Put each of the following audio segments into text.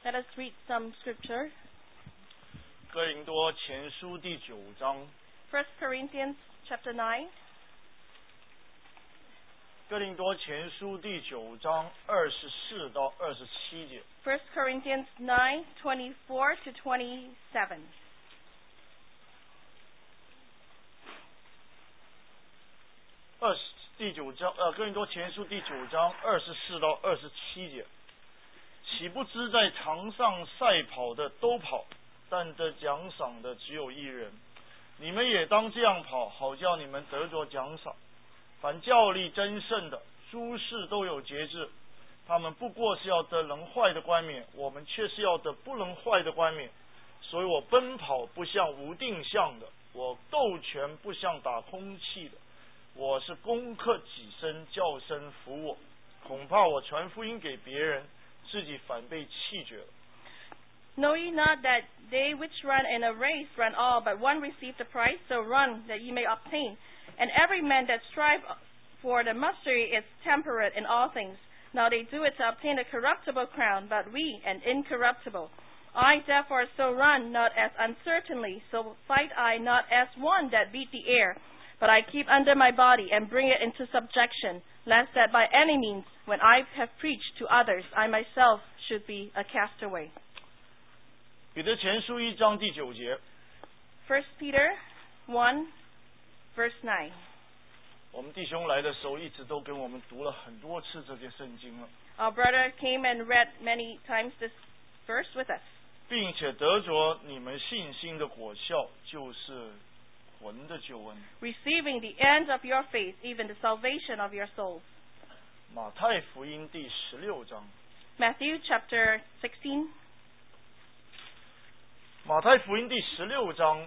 Let us read some scripture. 哥林多前书第9章。 1 Corinthians chapter 9. 哥林多前书第9章24到27节。 1 Corinthians 9:24 to 27. 第9章，哥林多前书第9章24到27节。岂不知在场上赛跑的都跑，但得奖赏的只有一人。你们也当这样跑，好叫你们得着奖赏。凡教力争胜的，诸事都有节制。他们不过是要得能坏的冠冕，我们却是要得不能坏的冠冕。所以我奔跑不像无定向的，我斗拳不像打空气的。我是攻克己身，叫身服我。恐怕我传福音给别人，自己反被弃绝了。 Know ye not that they which run in a race run all, but one receive the prize? So run, that ye may obtain. And every man that strive for the mastery is temperate in all things. Now they do it to obtain a corruptible crown, but we an incorruptible. I therefore so run, not as uncertainly, so fight I not as one that beat the air, but I keep under my body and bring it into subjection, lest that by any means, when I have preached to others, I myself should be a castaway. 彼得前书1章第9节。 1 Peter 1, verse 9. 我们弟兄来的时候，一直都跟我们读了很多次这些圣经了。 Our brother came and read many times this verse with us. 并且得着你们信心的果效，就是魂的救恩。 Receiving the end of your faith, even the salvation of your souls. 马太福音第16章。 Matthew chapter 16. 马太福音第16章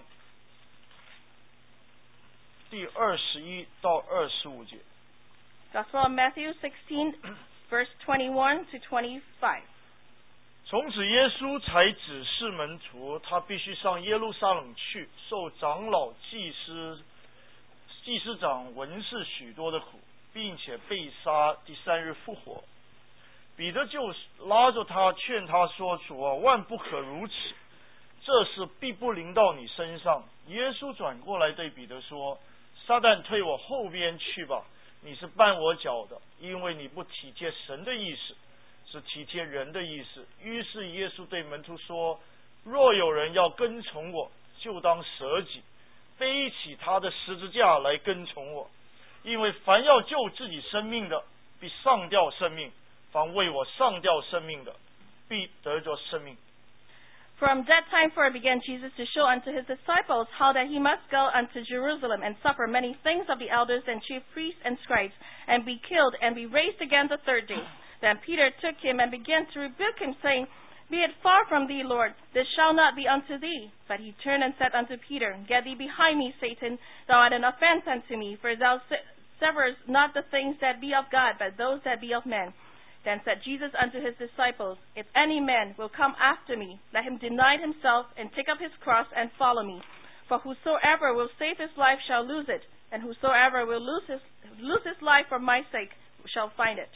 第21到25节。 Gospel of Matthew 16, verse 21 to 25. 从此耶稣才指示门徒，他必须上耶路撒冷去，受长老、祭司长、文士许多的苦，并且被杀，第3日复活。彼得就拉着他，劝他说：“主啊，万不可如此，这事必不临到你身上。”耶稣转过来对彼得说：“撒旦退我后边去吧，你是绊我脚的，因为你不体贴神的意思，是体贴人的意思。”于是耶稣对门徒说：“若有人要跟从我，就当舍己，背起他的十字架来跟从我。因为凡要救自己生命的，必上吊生命；凡为我上吊生命的，必得着生命。” From that time forth began Jesus to show unto his disciples how that he must go unto Jerusalem and suffer many things of the elders and chief priests and scribes, and be killed, and be raised again the third day. Then Peter took him and began to rebuke him, saying, Be it far from thee, Lord, this shall not be unto thee. But he turned and said unto Peter, Get thee behind me, Satan, thou art an offense unto me, for thou severest not the things that be of God, but those that be of men. Then said Jesus unto his disciples, If any man will come after me, let him deny himself, and take up his cross, and follow me. For whosoever will save his life shall lose it, and whosoever will lose his life for my sake shall find it.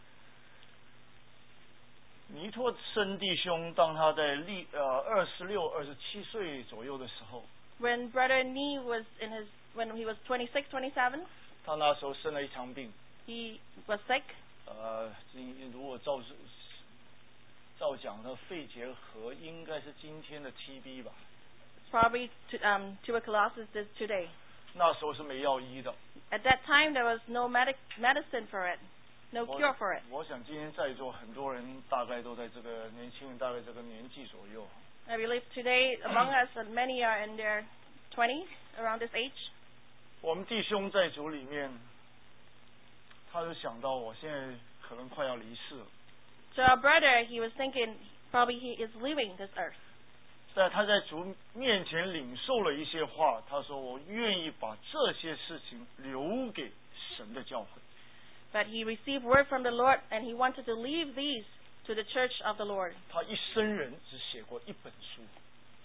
尼托生弟兄当他在26、27岁左右的时候， When Brother Nee was when he was 26, 27, 他那时候生了一场病。 he was sick. 如果照讲的肺结核应该是今天的 TB 吧。 Probably tuberculosis is today. 那时候是没药医的。 At that time there was no medicine for it, no cure for it. 我想今天在座很多人大概都在这个年轻人大概这个年纪左右。 I believe today among us many are in their 20s, around this age. 我们弟兄在主里面，他就想到我现在可能快要离世了。 So our brother, he was thinking probably he is leaving this earth. 在他在主面前领受了一些话，他说：“我愿意把这些事情留给神的教会。” But he received word from the Lord, and he wanted to leave these to the church of the Lord. 他一生人只写过一本书。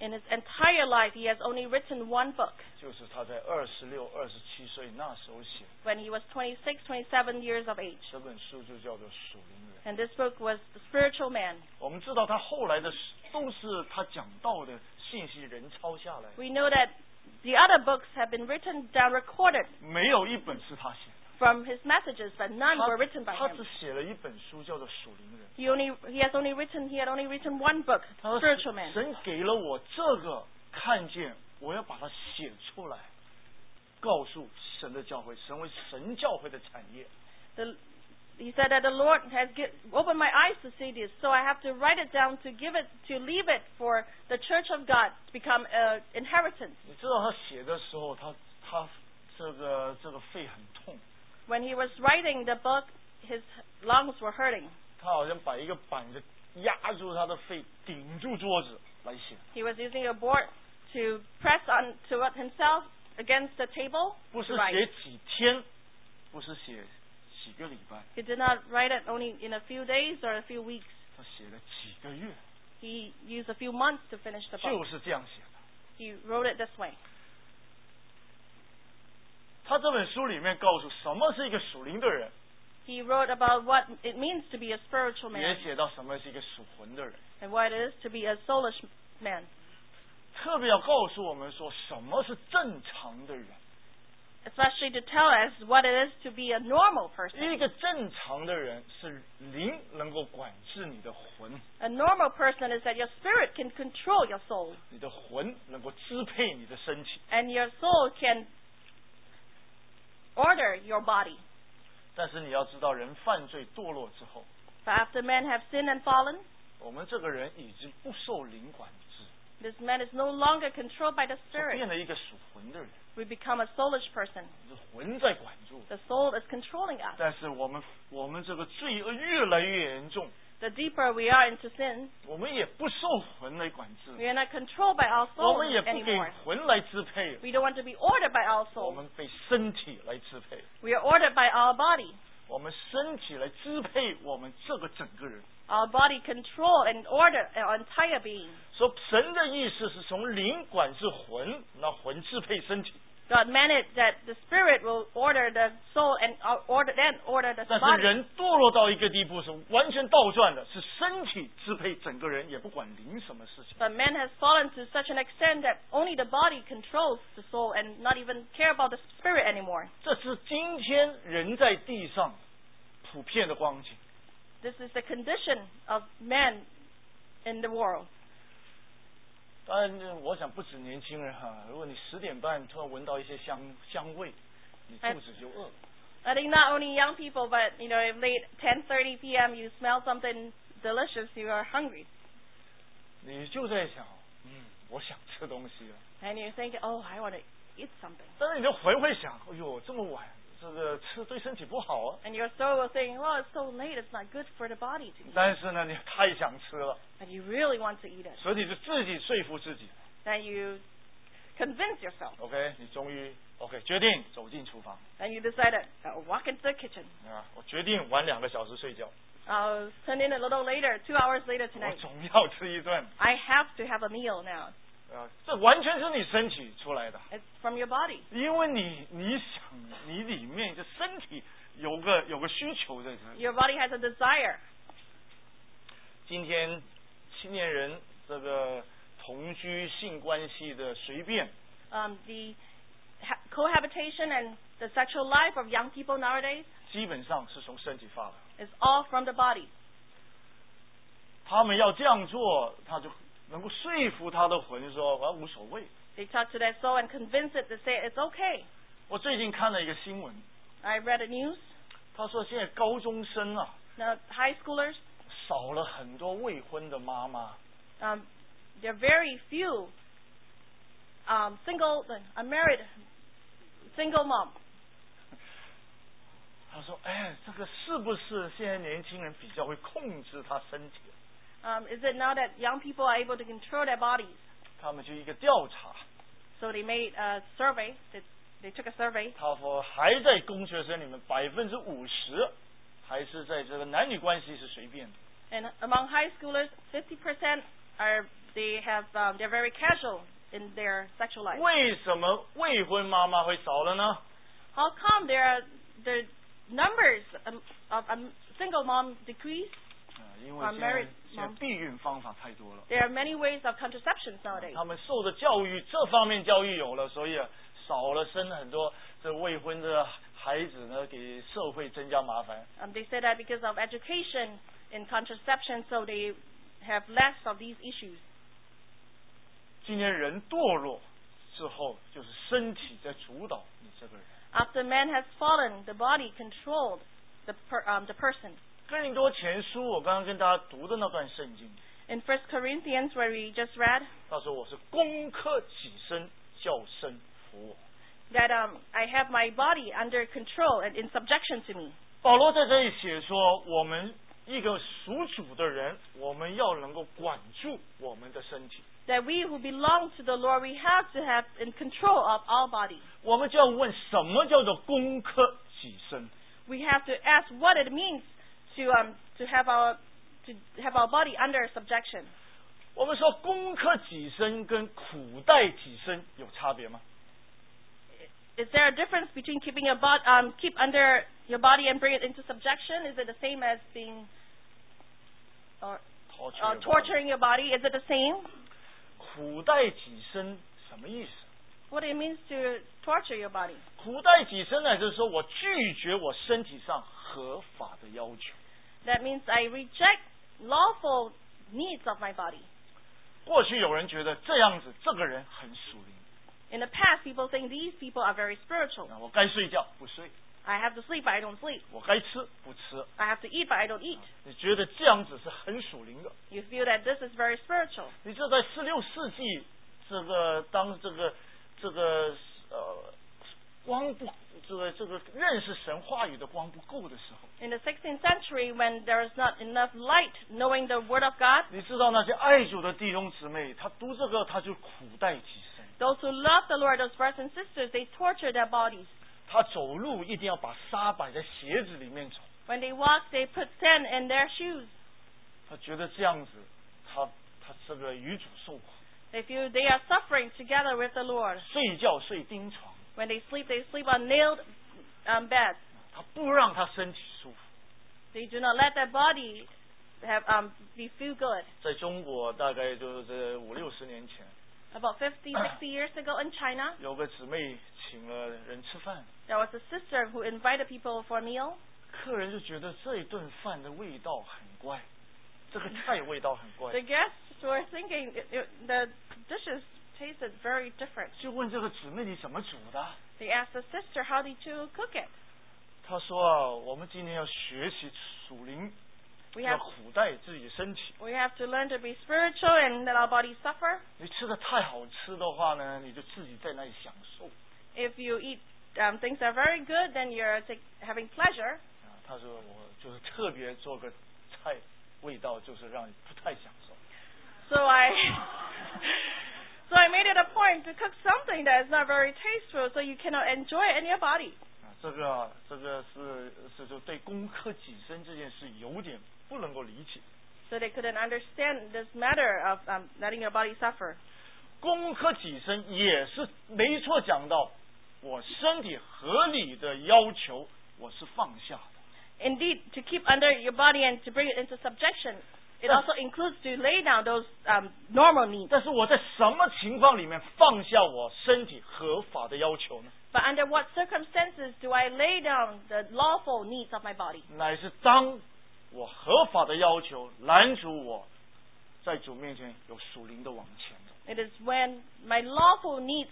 In his entire life, he has only written one book. 就是他在26、27岁那时候写的。 When he was 26, 27 years of age. 这本书就叫做《属灵人》。 And this book was The Spiritual Man. 我们知道他后来的都是他讲道的信息人抄下来， We know that the other books have been written down, recorded 没有一本是他写的。 from his messages, but none were written by 他 him. 只写了一本书，叫做《属灵人》。 He had only written one book, 他说 Spiritual Man. 神给了我这个看见，我要把它写出来，告诉神的教会，成为神教会的产业。 He said that the Lord has opened my eyes to see this, so I have to write it down to leave it for the Church of God to become an inheritance. 你知道他写的时候，他这个肺很痛， When he was writing the book, his lungs were hurting. 他好像把一个板子压住他的肺，顶住桌子来写。 He was using a board to press on to himself against the table 不 to 是 write. 写几天，不是写几个礼拜， He did not write it only in a few days or a few weeks. 他写了几个月， He used a few months to finish the book. 就是这样写的。 He wrote it this way. 他这本书里面告诉什么是一个属灵的人， He wrote about what it means to be a spiritual 也 man 写到什么是一个属魂的人， and what it is to be a soulish man. 特别要告诉我们说什么是正常的人。 Especially to tell us what it is to be a normal person. 一个正常的人是灵能够管制你的魂， A normal person is that your spirit can control your soul 你的魂能够支配你的身体。 and your soul can order your body. 但是你要知道，人犯罪堕落之后， But after men have sinned and fallen, 我们这个人已经不受灵管制， this man is no longer controlled by the 就 spirit. 变了一个属魂的人， We become a soulish person. 是魂在管住。 The soul is controlling us. 但是我们这个罪恶越来越严重， The deeper we are into sin, 我们也不受魂来管制， we are not controlled by our 我 soul 们也不给 anymore. 魂来支配， We don't want to be ordered by our 我 soul. 们被身体来支配， We are ordered by our body. 我们身体来支配我们这个整个人。 Our body control and order our entire being. 说神的意思是从灵管制魂，那魂支配身体。 God meant it that the spirit will order the soul and order the 但是 body. 人堕落到一个地步是完全倒转的，是身体支配整个人，也不管灵什么事情。 But man has fallen to such an extent that only the body controls the soul and not even care about the spirit anymore. 这是今天人在地上普遍的光景。 This is the condition of man in the world. 当然，我想不止年轻人哈，如果你10点半突然闻到一些香味，你肚子就饿了。 I think not only young people, but if late 10:30 p.m. you smell something delicious, you are hungry, 你就在想，我想吃东西了。 and you're thinking, oh, I want to eat something. 但是你的魂会想，哎呦，这么晚，这个吃对身体不好啊。 And your soul will think, well, it's so late, it's not good for the body to eat. 但是呢，你太想吃了， But you really want to eat it. 所以你就自己说服自己。 Then you convince yourself. OK， 你终于 OK 决定走进厨房 And you decided, walk into the kitchen. 啊，我决定晚2个小时睡觉， I'll turn in a little later, 2 hours later 我 tonight. 总要吃一顿 I have to have a meal now. 啊，这完全是你身体出来的， It's from your body. 因为你想你里面这身体有个需求在这里。 Your body has a desire. 今天青年人这个同居性关系的随便， The cohabitation and the sexual life of young people nowadays 基本上是从身体发的。 is all from the body. 他们要这样做，他就能够说服他的魂说啊无所谓。 They talk to their soul and convince it to say it's okay. 我最近看了一个新闻， I read the news. 他说现在高中生啊 Now, high schoolers, 少了很多未婚的妈妈， there are very few unmarried single mom. 他说哎，这个是不是现在年轻人比较会控制他身体？ Is it now that young people are able to control their bodies? 他们就一个调查， So they made a survey. They took a survey. 他说还在工学生里面50%还是在这个男女关系是随便的。 And among high schoolers, 50% they're very casual in their sexual life. 为什么未婚妈妈会少了呢？ How come the numbers of single mom decrease? 因为现在避孕方法太多了。 There are many ways of contraception nowadays. 他们受的教育，这方面教育有了，所以少了生很多这未婚的孩子呢，给社会增加麻烦。 They say that because of education in contraception, so they have less of these issues. 今天人堕落之后，就是身体在主导你这个人。 After man has fallen, the body controlled the person. 哥林多前书，我刚刚跟大家读的那段圣经， In 1 Corinthians, where we just read, 他说我是攻克己身，叫身服我。 that I have my body under control and in subjection to me. 保罗在这里写说，我们一个属主的人，我们要能够管住我们的身体。 That we who belong to the Lord, we have to have in control of our body. 我们就要问，什么叫做攻克己身？ We have to ask what it means to have our body under subjection. 我们说攻克己身跟苦待己身有差别吗？ Is there a difference between keeping your keep under your body and bring it into subjection? Is it the same as being torturing your body? Is it the same? 苦待己身什么意思？ What it means to torture your body? 苦待己身呢，就是说我拒绝我身体上合法的要求。 That means I reject lawful needs of my body. 过去有人觉得这样子，这个人很属灵。 In the past, people think these people are very spiritual. 我该睡觉不睡， I have to sleep, but I don't sleep. 我该吃不吃。 I have to eat, but I don't eat. 你觉得这样子是很属灵的？ You feel that this is very spiritual. 你这在16世纪，当光不认识神话语的光不够的时候， In the 16th century, when there is not enough light knowing the Word of God, 你知道那些爱主的弟兄姊妹，他读这个他就苦待己身。 those who love the Lord, those brothers and sisters, they torture their bodies. 他走路一定要把沙摆在鞋子里面走， When they walk, they put sand in their shoes. 他觉得这样子，他这个与主受苦。 They feel they are suffering together with the Lord. 睡觉睡钉床， When they sleep on nailed beds. 他不让他身体舒服。 They do not let their body feel good. 在中国大概就是这50-60年前， About 50-60 years ago in China, 有个姊妹请了人吃饭， there was a sister who invited people for a meal. 客人就觉得这一顿饭的味道很怪，这个菜味道很怪 The，guests were thinking the dishes tasted very different. 就问这个姊妹你怎么煮的？ They asked the sister, how did you cook it? 她说啊，我们今天要学习属灵， We 要 have 苦待自己身体。 we have to learn to be spiritual and let our bodies suffer. 你吃的太好吃的话呢，你就自己在那里享受。 If you eat things that are very good, then you're having pleasure. 她说我就是特别做个菜，味道就是让你不太享受。 So I made it a point to cook something that is not very tasteful, so you cannot enjoy it in your body. 这个是就对攻克己身这件事有点不能够理解。 So they couldn't understand this matter of letting your body suffer. 攻克己身也是没错，讲到我身体合理的要求，我是放下的。 Indeed, to keep under your body and to bring it into subjection, it also includes to lay down those normal needs. 但是我在什么情况里面放下我身体合法的要求呢？ But under what circumstances do I lay down the lawful needs of my body? 乃是当我合法的要求拦阻我在主面前有属灵的往前走。 It is when my lawful needs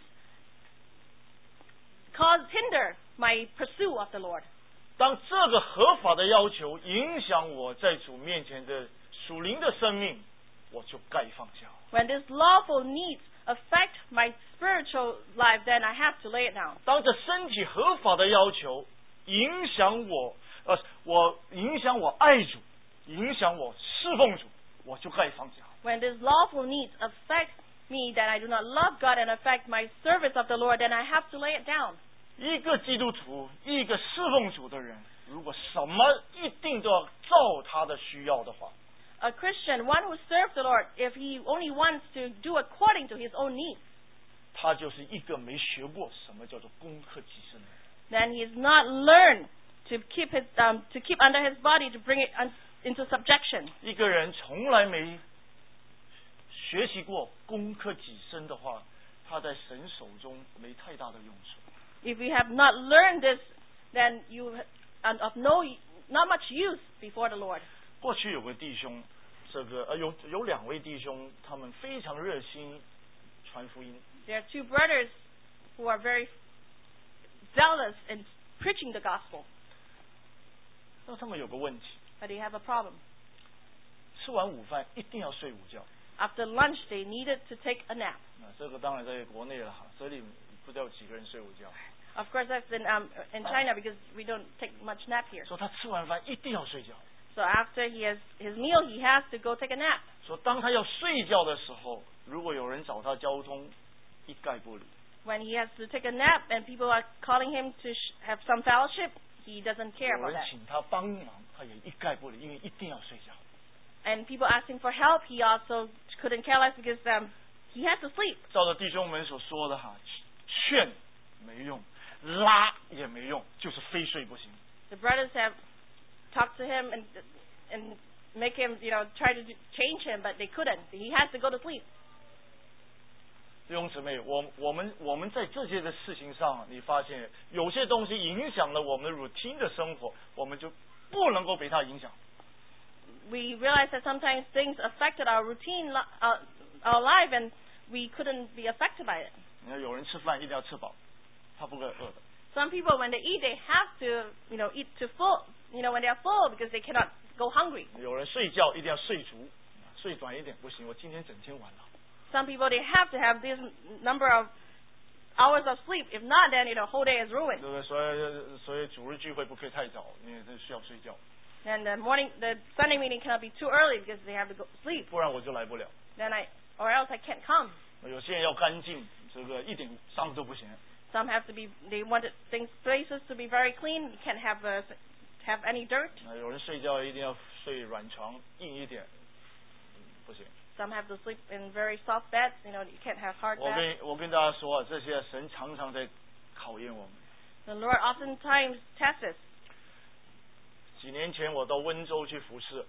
hinder my pursuit of the Lord. 当这个合法的要求影响我在主面前的属灵的生命，我就该放下。 When these lawful needs affect my spiritual life, then I have to lay it down. 当这身体合法的要求影响我影响我爱主，影响我侍奉主，我就该放下。 When these lawful needs affect me that I do not love God and affect my service of the Lord, then I have to lay it down. 一个基督徒，一个侍奉主的人，如果什么一定都要照他的需要的话， a Christian, one who serves the Lord, if he only wants to do according to his own needs, 他就是一个没学过什么叫做攻克己身的人。 then he has not learned to keep under his body to bring it into subjection. 一个人从来没学习过攻克己身的话，他在神手中没太大的用处。 If you have not learned this, then you are of not much use before the Lord. 过去有个弟兄，有两位弟兄，他们非常热心传福音。 There are two brothers who are very zealous in preaching the gospel, 那他们有个问题， but they have a problem. 吃完午饭一定要睡午觉。 After lunch, they needed to take a nap. 这个当然在国内了哈，这里不知道有几个人睡午觉。 Of course, that's in China because we don't take much nap here. 说他吃完饭一定要睡觉。 So after he has his meal, he has to go take a nap. 说当他要睡觉的时候，如果有人找他交通，一概不理。 When he has to take a nap and people are calling him to have some fellowship, he doesn't care 有 about 人 that. 请他帮忙，他也一概不理，因为一定要睡觉。 And people asking for help, he also couldn't care less because he had to sleep. 照着弟兄们所说的哈，劝没用，拉也没用，就是非睡不行。 The brothers have talked to him and make him, try to change him, but they couldn't. He has to go to sleep. 弟兄姊妹，我们在这些的事情上，你发现有些东西影响了我们的 routine 的生活，我们就不能够被它影响。 We realized that sometimes things affected our routine, our life, and we couldn't be affected by it. 你看，有人吃饭一定要吃饱，他不会饿的。 Some people, when they eat, they have to, eat to full, when they are full because they cannot go hungry. 有人睡觉一定要睡足，睡短一点不行，我今天整天玩了。 Some people, they have to have this number of hours of sleep. If not, then, whole day is ruined. 对不对？所以主日聚会不可以太早，因为这需要睡觉， And the Sunday meeting cannot be too early because they have to go sleep. 不然我就来不了。 Or else I can't come. 有些人要干净，这个一点脏都不行。 Some have to be, they wanted places to be very clean. You can't have any dirt. 有人睡觉一定要睡软床，硬一点，不行。 Some have to sleep in very soft beds. You can't have hard beds. 我跟大家说啊，这些神常常在考验我们。 The Lord oftentimes tests us. 几年前我到温州去服侍，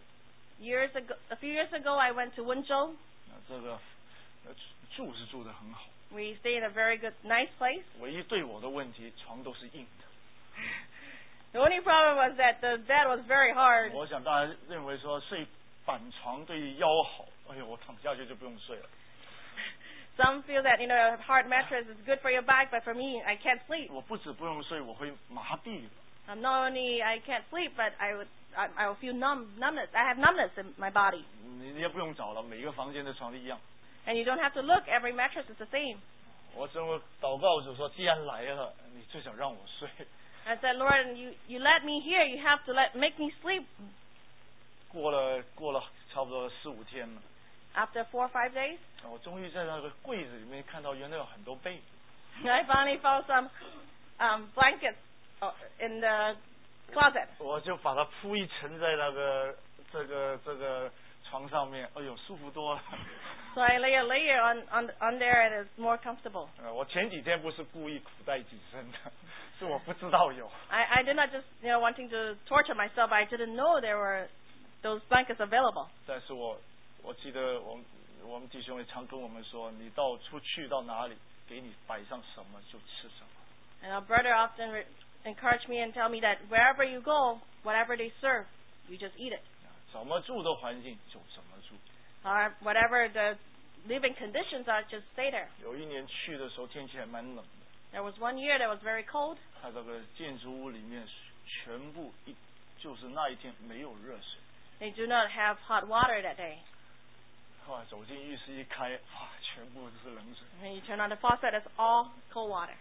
A few years ago, I went to Wenzhou. 这个住是住得很好， We stayed in a very good, nice place. 唯一对我的问题，床都是硬的。 The only problem was that the bed was very hard. 我想大家认为说睡板床对腰好，哎呦，我躺下去就不用睡了。 Some feel that a hard mattress is good for your back, but for me, I can't sleep. 我不止不用睡，我会麻痹的。 Not only I can't sleep, but I will feel numbness. I have numbness in my body. 你也不用找了，每个房间的床都一样。 And you don't have to look. Every mattress is the same. 我只会祷告主说，既然来了，你最少让我睡。 I said, Lord, you let me here. You have to make me sleep. 过了差不多4、5天了。 After 4 or 5 days, 我终于在那个柜子里面看到原来有很多被子。 I finally found some blankets in the closet. 我就把它铺一层在那个这个床上面，哎呦，舒服多了。 So I lay a layer on there, and it's more comfortable. 我前几天不是故意苦待己身的，是我不知道有。 I did not just wanting to torture myself. I didn't know there were those blankets available. 但是我记得我们弟兄也常跟我们说，你出去到哪里，给你摆上什么就吃什么。 And our brother often encouraged me and tell me that wherever you go, whatever they serve, you just eat it. 怎么住的环境就怎么住。 Or whatever the living conditions are, just stay there. 有一年去的时候天气还蛮冷的， There was one year that was very cold. 它这个建筑物里面全部就是那一天没有热水。 They do not have hot water that day. 后来走进浴室一开，哇，全部都是冷水。 And you turn on the faucet, it's all cold water.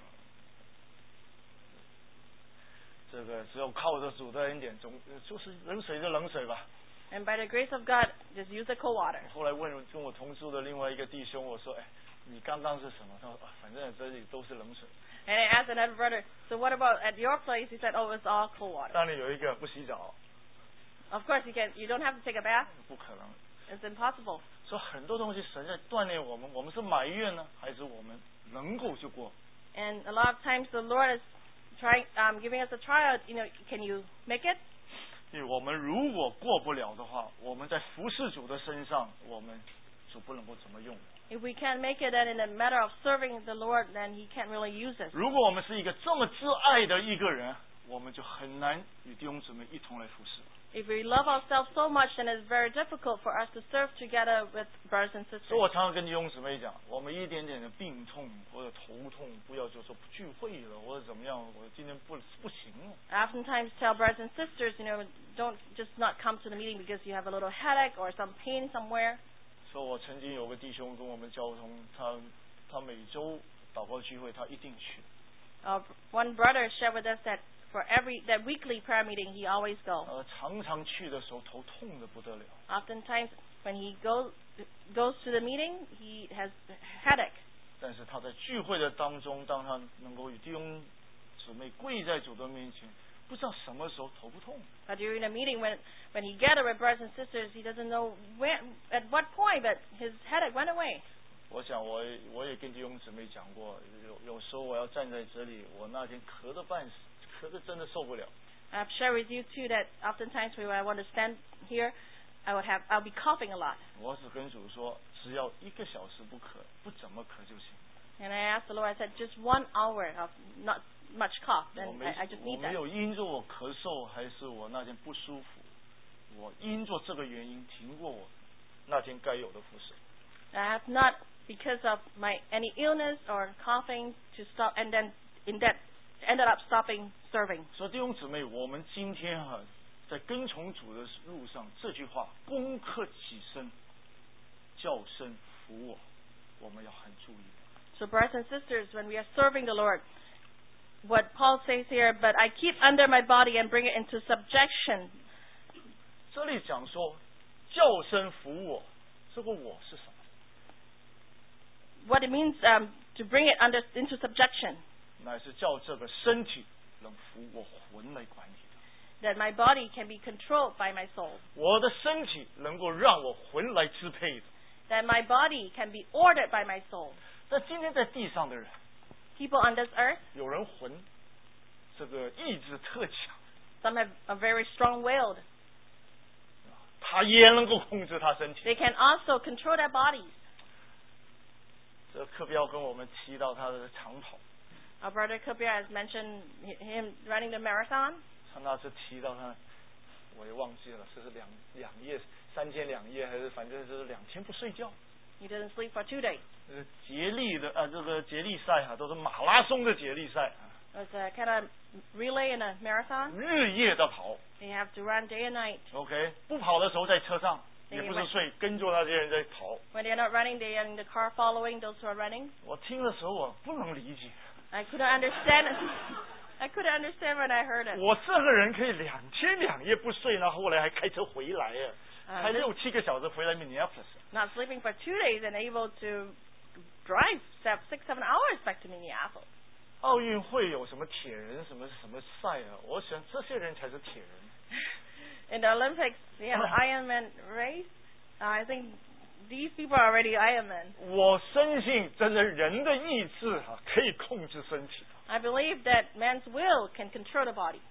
这个只有靠着主的恩典，就是冷水就冷水吧。 And by the grace of God, just use the cold water. 后来跟我同住的另外一个弟兄，我说：“哎，你刚刚是什么？”他说：“反正这里都是冷水。” And I asked another brother, so what about at your place? He said, oh, it's all cold water. 当然有一个不洗澡， Of course, you don't have to take a bath. 不可能。 It's impossible. 所以很多东西神在锻炼我们，我们是埋怨呢，还是我们能够就过？ And a lot of times the Lord is giving us a trial. Can you make it? 因为我们如果过不了的话，我们在服侍主的身上，我们主不能够怎么用。 If we can't make it, then in a matter of serving the Lord, then He can't really use us. 如果我们是一个这么挚爱的一个人，我们就很难与弟兄姊妹一同来服侍。 If we love ourselves so much, then it's very difficult for us to serve together with brothers and sisters. 所以我常常跟弟兄姊妹讲，我们一点点的病痛或者头痛，不要就说不聚会了，或者怎么样，我今天不行了。 I oftentimes tell brothers and sisters, don't just not come to the meeting because you have a little headache or some pain somewhere. 所以我曾经有个弟兄跟我们交通，他每周祷告聚会他一定去。 One brother shared with us that for that weekly prayer meeting, he always goes. 常常去的时候头痛的不得了。 Oftentimes, when he goes to the meeting, he has headache. 但是他在聚会的当中，当他能够与弟兄姊妹跪在主的面前，不知道什么时候头不痛。 But during the meeting, when he gathered with brothers and sisters, he doesn't know at what point, but his headache went away. 我想我也跟弟兄姊妹讲过，有时候我要站在这里，我那天咳得半死。咳得真的受不了。 I've shared with you too that oftentimes when I want to stand here, I'll be coughing a lot. 我只跟主说，只要1个小时不咳，不怎么咳就行。 And I asked the Lord, I said, just 1 hour of not much cough, then I just need that. 我没有因着我咳嗽，还是我那天不舒服，我因着这个原因停过我那天该有的服事。 I have not, because of any illness or coughing, to stop, and then in that ended up stopping serving. 所以弟兄姊妹，我们今天在跟从主的路上，这句话攻克己身，叫身服我，我们要很注意。 So brothers and sisters, when we are serving the Lord, what Paul says here, but I keep under my body and bring it into subjection. 这里讲说叫身服我，这个我是什么？ What it means to bring it into subjection. 乃是叫这个身体能服我魂来管理的。 That my body can be controlled by my soul. 我的身体能够让我魂来支配的。 That my body can be ordered by my soul. 但今天在地上的人， People on this earth, 有人魂这个意志特强， some have a very strong-willed. 他也能够控制他身体。 They can also control their bodies. 这课标跟我们提到他的长跑。 Our brother Kabir has mentioned him running the marathon. 他那次提到他，我也忘记了，这是两夜3天2夜，还是反正是2天不睡觉。 He didn't sleep for 2 days. 竭力的这个竭力赛都是马拉松的竭力赛。 It was a kind of relay in a marathon. 日夜的跑。 They have to run day and night. OK， 不跑的时候在车上，也不是睡，跟着那些人在跑。 When they're not running, they are in the car following those who are running. 我听的时候我不能理解。 I couldn't understand. I couldn't understand when I heard it. 我这个人可以2天2夜不睡，然后后来还开车回来呀，开6、7个小时回来 Minneapolis。 Not sleeping for 2 days and able to drive 6-7 hours back to Minneapolis. 奥运会有什么铁人什么赛啊？我想这些人才是铁人。 In the Olympics, they have the Ironman race. I think these people are already Ironman. 我深信，真的人的意志可以控制身体。 I believe that man's will can control the body.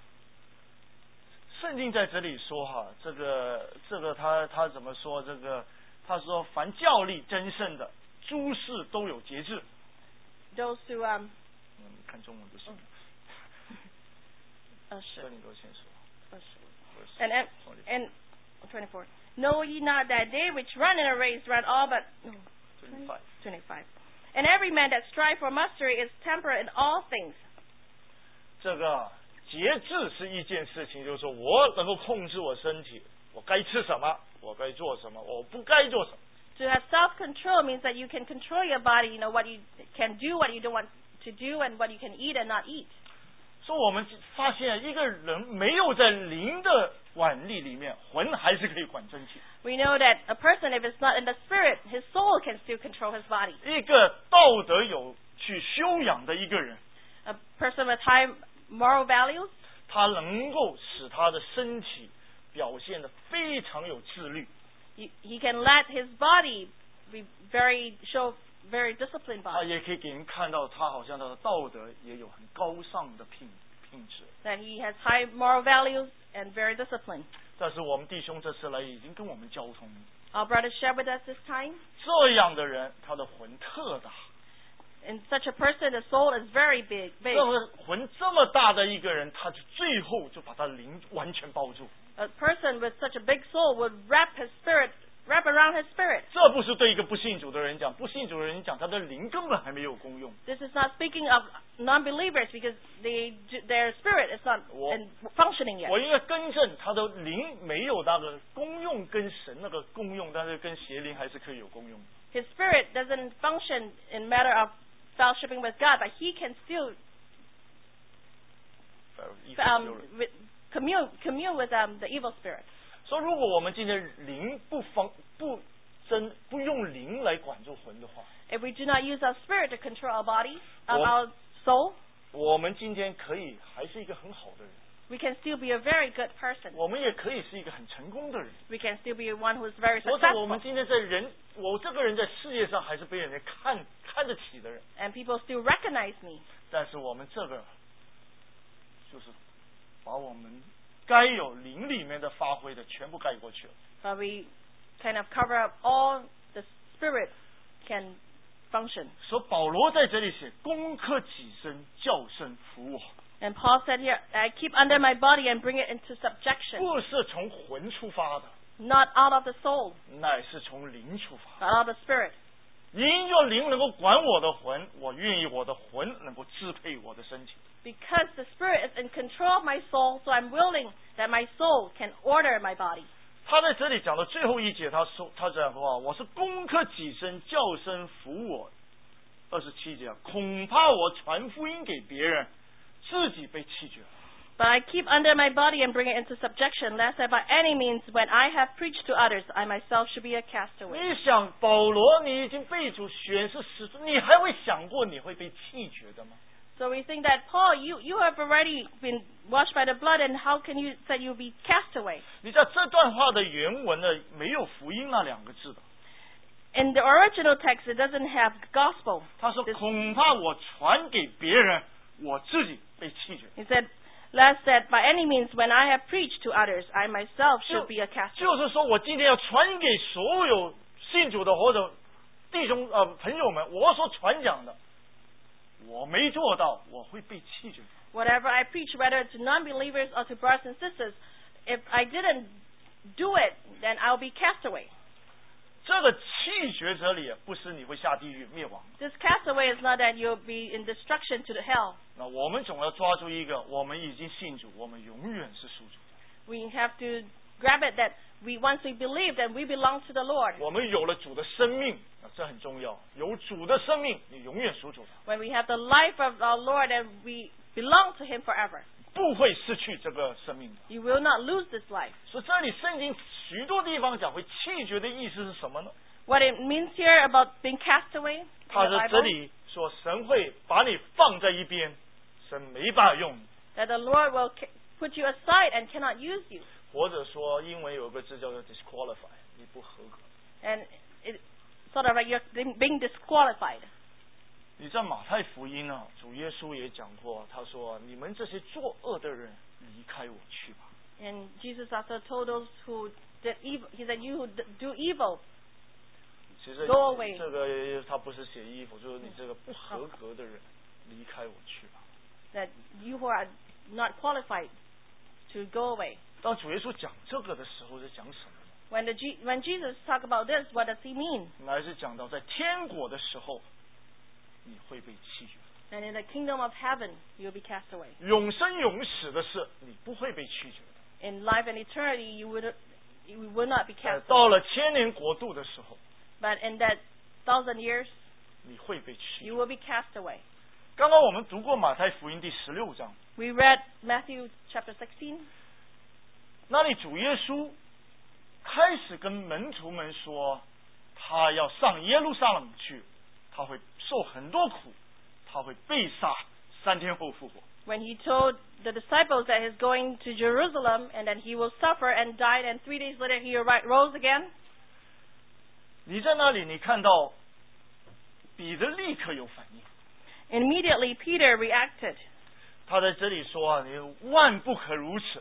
圣经在这里说这个他怎么说？这个他说，凡教力争胜的，诸事都有节制。 Those who 看中文不行。这你给我先说。 And 24. Know ye not that they which run in a race run all but 25. And every man that strive for mastery is temperate in all things. 这个节制是一件事情，就是说我能够控制我身体，我该吃什么，我该做什么，我不该做什么。 To have self-control means that you can control your body. You know what you can do, what you don't want to do, and what you can eat and not eat. 所以我们发现，一个人没有在灵的管理里面，魂还是可以管身体。 We know that a person, if it's not in the spirit, his soul can still control his body. 一个道德有去修养的一个人， A person with high moral values, 他能够使他的身体表现得非常有自律。 He can let his body be show very disciplined 他 body. 也可以给人看到，他好像他的道德也有很高尚的品质。 That he has high moral values and very disciplined. 但是我们弟兄这次来已经跟我们交通， Our brothers share with us this time. 这样的人他的魂特大。 In such a person, the soul is very big. 这么魂这么大的一个人，他就最后就把他灵完全包住。 A person with such a big soul would wrap around his spirit. 这不是对一个不信主的人讲，不信主的人讲，他的灵根本还没有功用。 This is not speaking of non-believers because their spirit is not functioning yet. 我应该更正，他的灵没有那个功用跟神那个功用，但是跟邪灵还是可以有功用。 His spirit doesn't function in matter of fellowshipping with God, but he can still commune with the evil spirit. 所以，如果我们今天灵不用灵来管住魂的话， If we do not use our spirit to control our body, our soul, 我们今天可以还是一个很好的人， we can still be a very good person. 我们也可以是一个很成功的人。 We can still be one who is very 或者我们 successful. 今天我这个人在世界上还是被人家看得起的人， And people still recognize me. 但是我们这个就是把我们该有灵里面的发挥的全部盖过去了。 But we kind of cover up all the spirit can function. 所以保罗在这里写攻克己身，叫身服我， And Paul said here, I keep under my body and bring it into subjection. 不是从魂出发的， Not out of the soul, 乃是从灵出发。 but out of the spirit. 因着灵能够管我的魂，我愿意我的魂能够支配我的身体。 Because the spirit is in control of my soul, so I'm willing that my soul can order my body. 他在这里讲的最后一节，他讲话，我是攻克己身，叫身服我。27节，恐怕我传福音给别人，自己被弃绝了。 But I keep under my body and bring it into subjection, lest that by any means, when I have preached to others, I myself should be a castaway. 你想，保罗，你已经被主选是使徒，你还会想过你会被弃绝的吗？ So we think that, Paul, you have already been washed by the blood, and how can you say you'll be cast away? 你知道这段话的原文呢，没有福音那两个字的。 In the original text, it doesn't have gospel. 他说，恐怕我传给别人，我自己被弃绝。 He said, lest that by any means, when I have preached to others, I myself should be a castaway. 就是说我今天要传给所有信主的或者弟兄朋友们，我所传讲的，我没做到，我会被弃绝。 Whatever I preach, whether to non-believers or to brothers and sisters, if I didn't do it, then I'll be cast away. 这个弃绝者里，不是你会下地狱灭亡。 This castaway is not that you'll be in destruction to the hell. 那我们总要抓住一个，我们已经信主，我们永远是属主的。 We have to grab it that once we believe that we belong to the Lord. 我们有了主的生命，这很重要。有主的生命，你永远属主的， When we have the life of our Lord and we belong to Him forever, 不会失去这个生命的。 you will not lose this life. 所以这里圣经许多地方讲会弃绝的意思是什么呢？ What it means here about being cast away, in 他 the 在这 Bible, 里说神会把你放在一边，神没办法用你， that the Lord will put you aside and cannot use you. 或者说英文有个字叫做 disqualify， 你不合格。 And it's sort of like you're being disqualified. 你在马太福音啊，主耶稣也讲过，他说：“你们这些作恶的人，离开我去吧。” And Jesus also told those who did evil, He said, you who do evil, 其实 Go away. 这个他不是写衣服，就是你这个不合格的人，离开我去吧。 that you who are not qualified to go away. 当主耶稣讲这个的时候，是讲什么呢？ When Jesus talk about this, what does He mean? 乃是讲到在天国的时候，你会被弃绝。 And in the kingdom of heaven, you'll be cast away. 永生永死的事，你不会被弃绝的。 In life and eternity, you will not be cast 到 away. 了千年国度的时候， But in that 1,000 years, 你会被弃 you 绝。 will be cast away. 刚刚我们读过马太福音第16章， We read Matthew chapter 16. 那里主耶稣开始跟门徒们说，他要上耶路撒冷去，他会受很多苦，他会被杀，3天后复活。 when he told the disciples that he's going to Jerusalem and that he will suffer and die, and 3 days later he rose again. 你在那里，你看到彼得立刻有反应。 Immediately Peter reacted. 他在这里说啊，你万不可如此，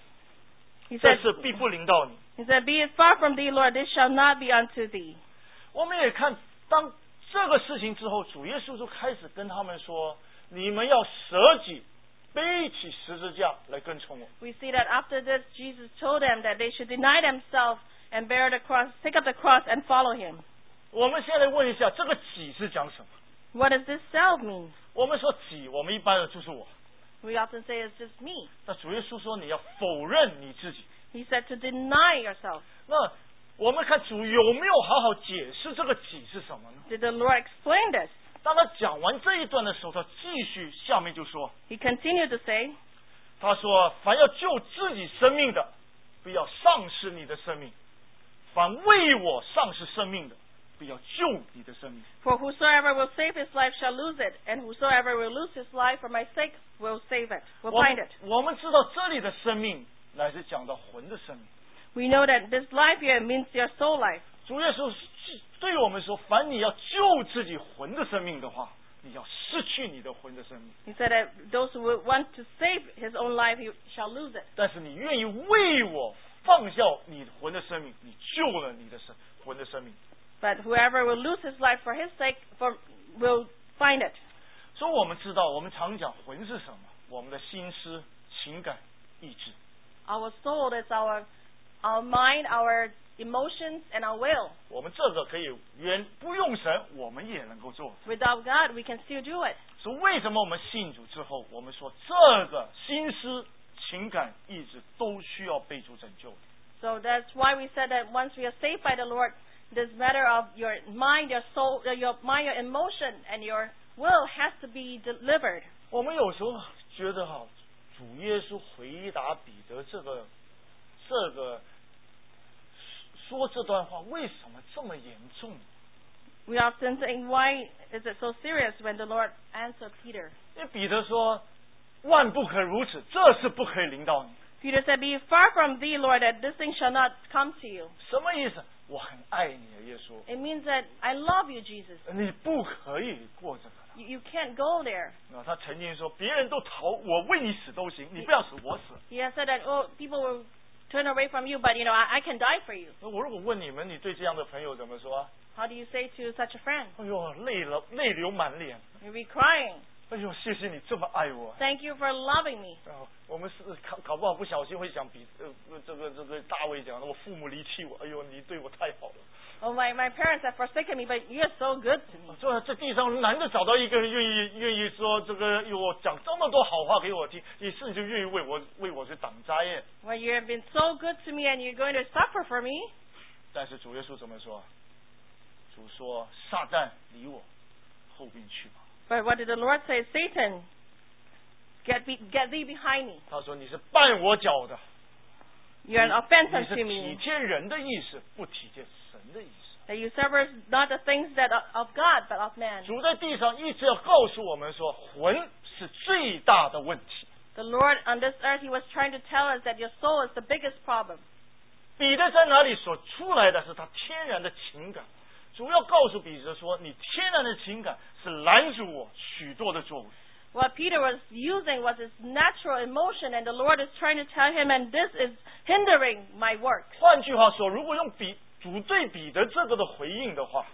He 这 said, 事必不临到你。 he said, Be it far from thee, Lord, this shall not be unto thee. 我们也看，当这个事情之后，主耶稣就开始跟他们说，你们要舍己，背起十字架来跟从我。 We see that after this, Jesus told them that they should deny themselves and bear the cross, take up the cross and follow him. 我们现在问一下，这个己是讲什么？ What does this self mean? 我们说己，我们一般的就是我。 We often say it's just me. 那主耶稣说你要否认你自己。 He said to deny yourself. 那我们看主有没有好好解释这个己是什么呢？ Did the Lord explain this? 当他讲完这一段的时候，他继续下面就说， He continued to say, 他说凡要救自己生命的，不要丧失你的生命；凡为我丧失生命的，不要救你的生命。 For whosoever will save his life shall lose it, and whosoever will lose his life for my sake will save it, will find it. 我们知道这里的生命乃是讲到魂的生命。 We know that this life here means your soul life. 主耶稣对我们说，凡你要救自己魂的生命的话，你要失去你的魂的生命。 He said that those who will want to save his own life, he shall lose it. 但是你愿意为我放下你魂的生命，你救了你的魂的生命。 But whoever will lose his life for his sake will find it. 所以我们知道，我们常讲魂是什么？我们的心思、情感、意志。 Our soul is our mind, our emotions, and our will. 我们这个可以不用神，我们也能够做。 Without God, we can still do it. 所以为什么我们信主之后，我们说这个心思、情感、意志都需要被主拯救的？ So that's why we said that once we are saved by the Lord, this matter of your mind, your soul, your mind, your emotion, and your will has to be delivered. 我们有时候觉得哈，主耶稣回答彼得这个说这段话为什么这么严重？ We often think, why is it so serious when the Lord answered Peter? 因为彼得说万不可如此，这是不可以临到你。 Peter said, Be far from thee, Lord, that this thing shall not come to you. 什么意思？我很爱你啊，耶稣。 It means that I love you, Jesus. 你不可以过这个的。 You can't go there. 他曾经说，别人都逃，我为你死都行，你不要死，我死。 He has said that, oh, people will turn away from you, but I can die for you. 我如果问你们，你对这样的朋友怎么说啊？ How do you say to such a friend? 哎呦，泪流满脸。 You'll be crying. 哎呦，谢谢你这么爱我。 Thank you for loving me. 我们是搞不好不小心会想这个大卫讲的，我父母离弃我，哎呦，你对我太好了。 Oh, my parents have forsaken me, but you're so good to me. 这地上难得找到一个人愿意说这个我讲这么多好话给我听，你甚至愿意为我去挡灾耶。 Well, you have been so good to me, and you're going to suffer for me. 但是主耶稣怎么说？主说：“撒旦离我后边去吧。” But what did the Lord say? Satan, get thee behind me. 他说：“你是绊我脚的， You're an offense 你是 unto 体 me. 贴人的意思，不体贴神的意思。” That you serve not the things that are of God, but of man. 主在地上一直要告诉我们说，魂是最大的问题。 The Lord on this earth, He was trying to tell us that your soul is the biggest problem. 彼得在哪里所出来的是他天然的情感，主要告诉彼得说，你天然的情感是拦阻我许多的作为。 What Peter was using was his natural emotion, and the Lord is trying to tell him, and this is hindering my work. 换句话说，如果用主对彼得这个的回应的话，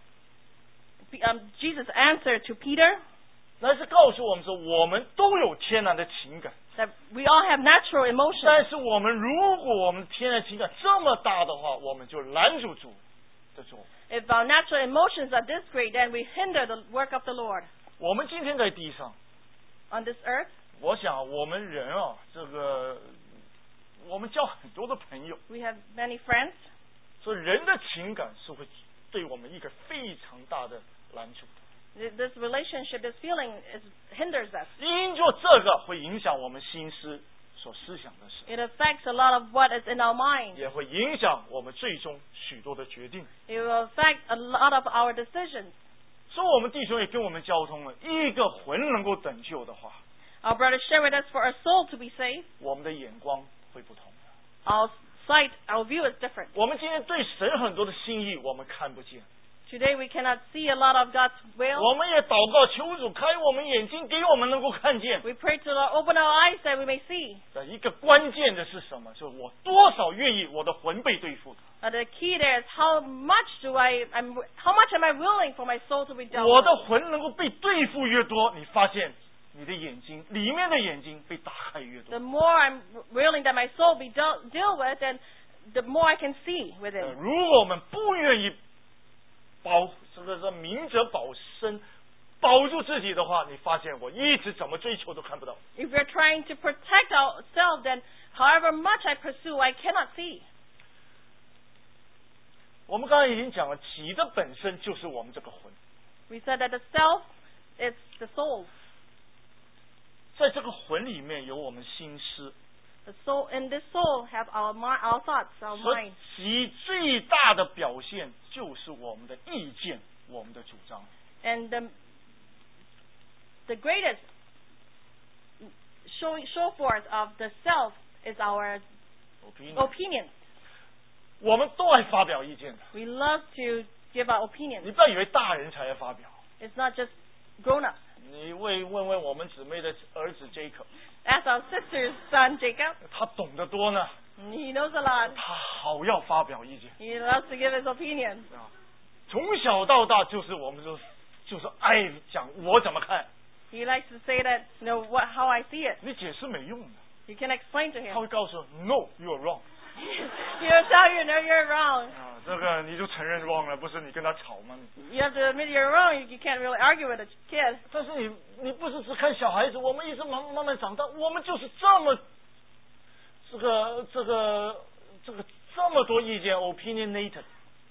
Jesus answered to Peter 那是告诉我们说，我们都有天然的情感， that we all have natural emotions. 但是我们如果我们天然情感这么大的话，我们就拦阻主的作为。 If our natural emotions are this great, then we hinder the work of the Lord. 我们今天在地上， On this earth, 我想我们人啊，我们交很多的朋友， we have many friends. 所以人的情感是会对我们一个非常大的拦阻。 This relationship, this feeling hinders us. 因着这个会影响我们心思所思想的事， It affects a lot of what is in our mind. 也会影响我们最终许多的决定。 It will affect a lot of our decisions. 所以我们弟兄也跟我们交通了，一个魂能够拯救的话， Our brother shared with us for our soul to be saved. 我们的眼光会不同的。 Our sight, our view is different. 我们今天对神很多的心意我们看不见。 Today we cannot see a lot of God's will. 我们也祷告求主开我们眼睛，给我们能够看见。 We pray to Lord, open our eyes that we may see. 但一个关键的是什么？就是我多少愿意我的魂被对付的。 The key there is how much am I willing for my soul to be dealt 我的 with? 魂能够被对付越多，你发现你的眼睛里面的眼睛被打开越多。 The more I'm willing that my soul be dealt with, then the more I can see within. 如果我们不愿意这个明哲保身，保住自己的话，你发现我一直怎么追求都看不到。 If we're trying to protect ourselves, then however much I pursue, I cannot see. 我们刚才已经讲了，己的本身就是我们这个魂。 We said that the self is the soul. 在这个魂里面有我们心思。 The soul in this soul have our thoughts, our 所 mind. 以己最大的表现就是我们的意见，我们的主张。 And the greatest show forth of the self is our opinion. 我们都爱发表意见的。 We love to give our opinions. 你不要以为大人才要发表。 It's not just grown-ups. 你问问我们姊妹的儿子 Jacob， Ask our sister's son Jacob. 他懂得多呢， He knows a lot. 他好要发表意见。 He loves to give his opinion. 从小到大就是我们就是爱讲我怎么看。 He likes to say that, how I see it. 你解释没用的， You can explain to 他 him. 会告诉你 No, you are wrong。 He'll tell you, no, you're wrong. 这个你就承认 wrong 了，不是你跟他吵吗？ You have to admit you're wrong. You can't really argue with a kid. 但是你不是只看小孩子，我们一直慢慢长大，我们就是这么这么多意见 opinionated。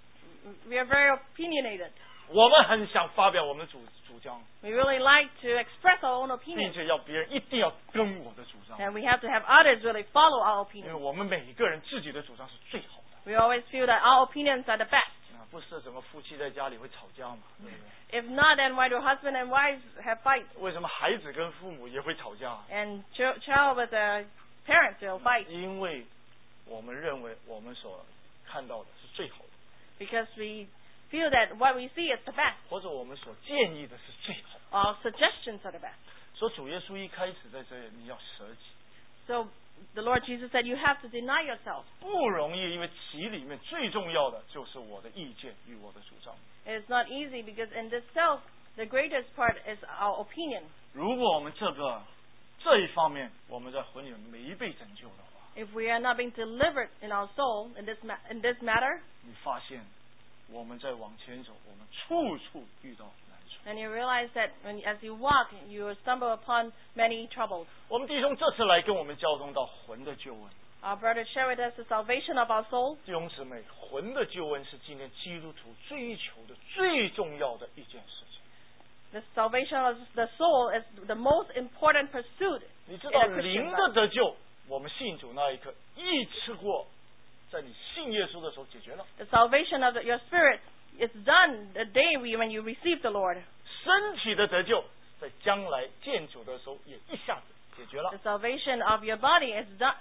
We are very opinionated. 我们很想发表我们的主张， We really like to express our own 并 opinion. 且要别人一定要跟我的主张， And we have to have others really follow our 因为 opinion. 我们每一个人自己的主张是最好的。 We always feel that our opinions are the best. 不是什么夫妻在家里会吵架嘛，对不对？ If not, then why do husband and wives have fights? 为什么孩子跟父母也会吵架？ And child with a parent will fight. 因为我们认为我们所看到的是最好的， Because we feel that what we see is the best. 或者我们所建议的是最好的。 Our suggestions are the best. 所以主耶稣一开始在这里，你要舍己， So the Lord Jesus said you have to deny yourself. 不容易，因为其里面最重要的就是我的意见与我的主张。 It's not easy because in this self, the greatest part is our opinion. 如果我们这一方面我们在魂里面没被拯救的话， If we are not being delivered in our soul in this matter, 你发现我们在往前走，我们处处遇到难处。 and you realize that as you walk, you will stumble upon many troubles. 我们弟兄这次来跟我们交通到魂的救恩。 Our brother shared with us the salvation of our soul. 弟兄姊妹，魂的救恩是今天基督徒追求的最重要的一件事情。 The salvation of the soul is the most important pursuit 你知 in 道 a 灵 Christian 的 life. 得救，我们信主那一刻一次过，在你信耶稣的时候解决了。 The salvation of your spirit is done the day when you receive the Lord. 身体的得救，在将来见主的时候也一下子解决了 The。salvation of your body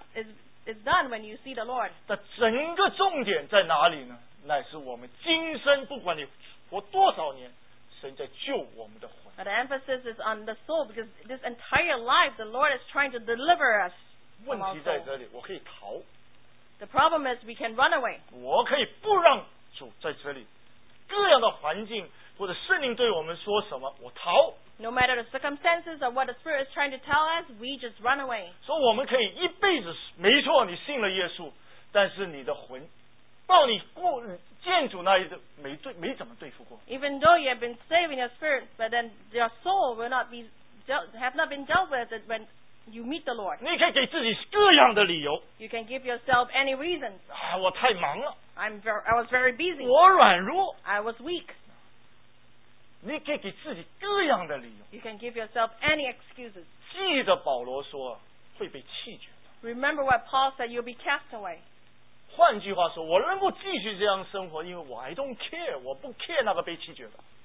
is done when you see the Lord. 但整个重点在哪里呢？乃是我们今生，不管你活多少年，神在救我们的魂。 But the emphasis is on the soul because this entire life the Lord is trying to deliver us 问 from our 题在 soul. 这里，我可以逃， The problem is we can run away. 我可以不让主在这里，各样的环境或者圣灵对我们说什么，我逃。 No matter the circumstances or what the Spirit is trying to tell us, we just run away. 所以我们可以一辈子，没错，你信了耶稣，但是你的魂，到你见主那一刻没怎么对付过。 Even though you have been saved in your spirit, but then your soul will not be have not been dealt with it when you meet the Lord. 你可以给自己各样的理由 You can give yourself any reasons. 啊，我太忙了， I was very busy. 我软弱， I was weak. 你可以给自己各样的理由。 You can give yourself any excuses. 记得保罗说会被弃绝的。 Remember what Paul said, you'll be cast away. 换句话说，我能够继续这样生活，因为我 I don't care， 我不 care 那个被弃绝的。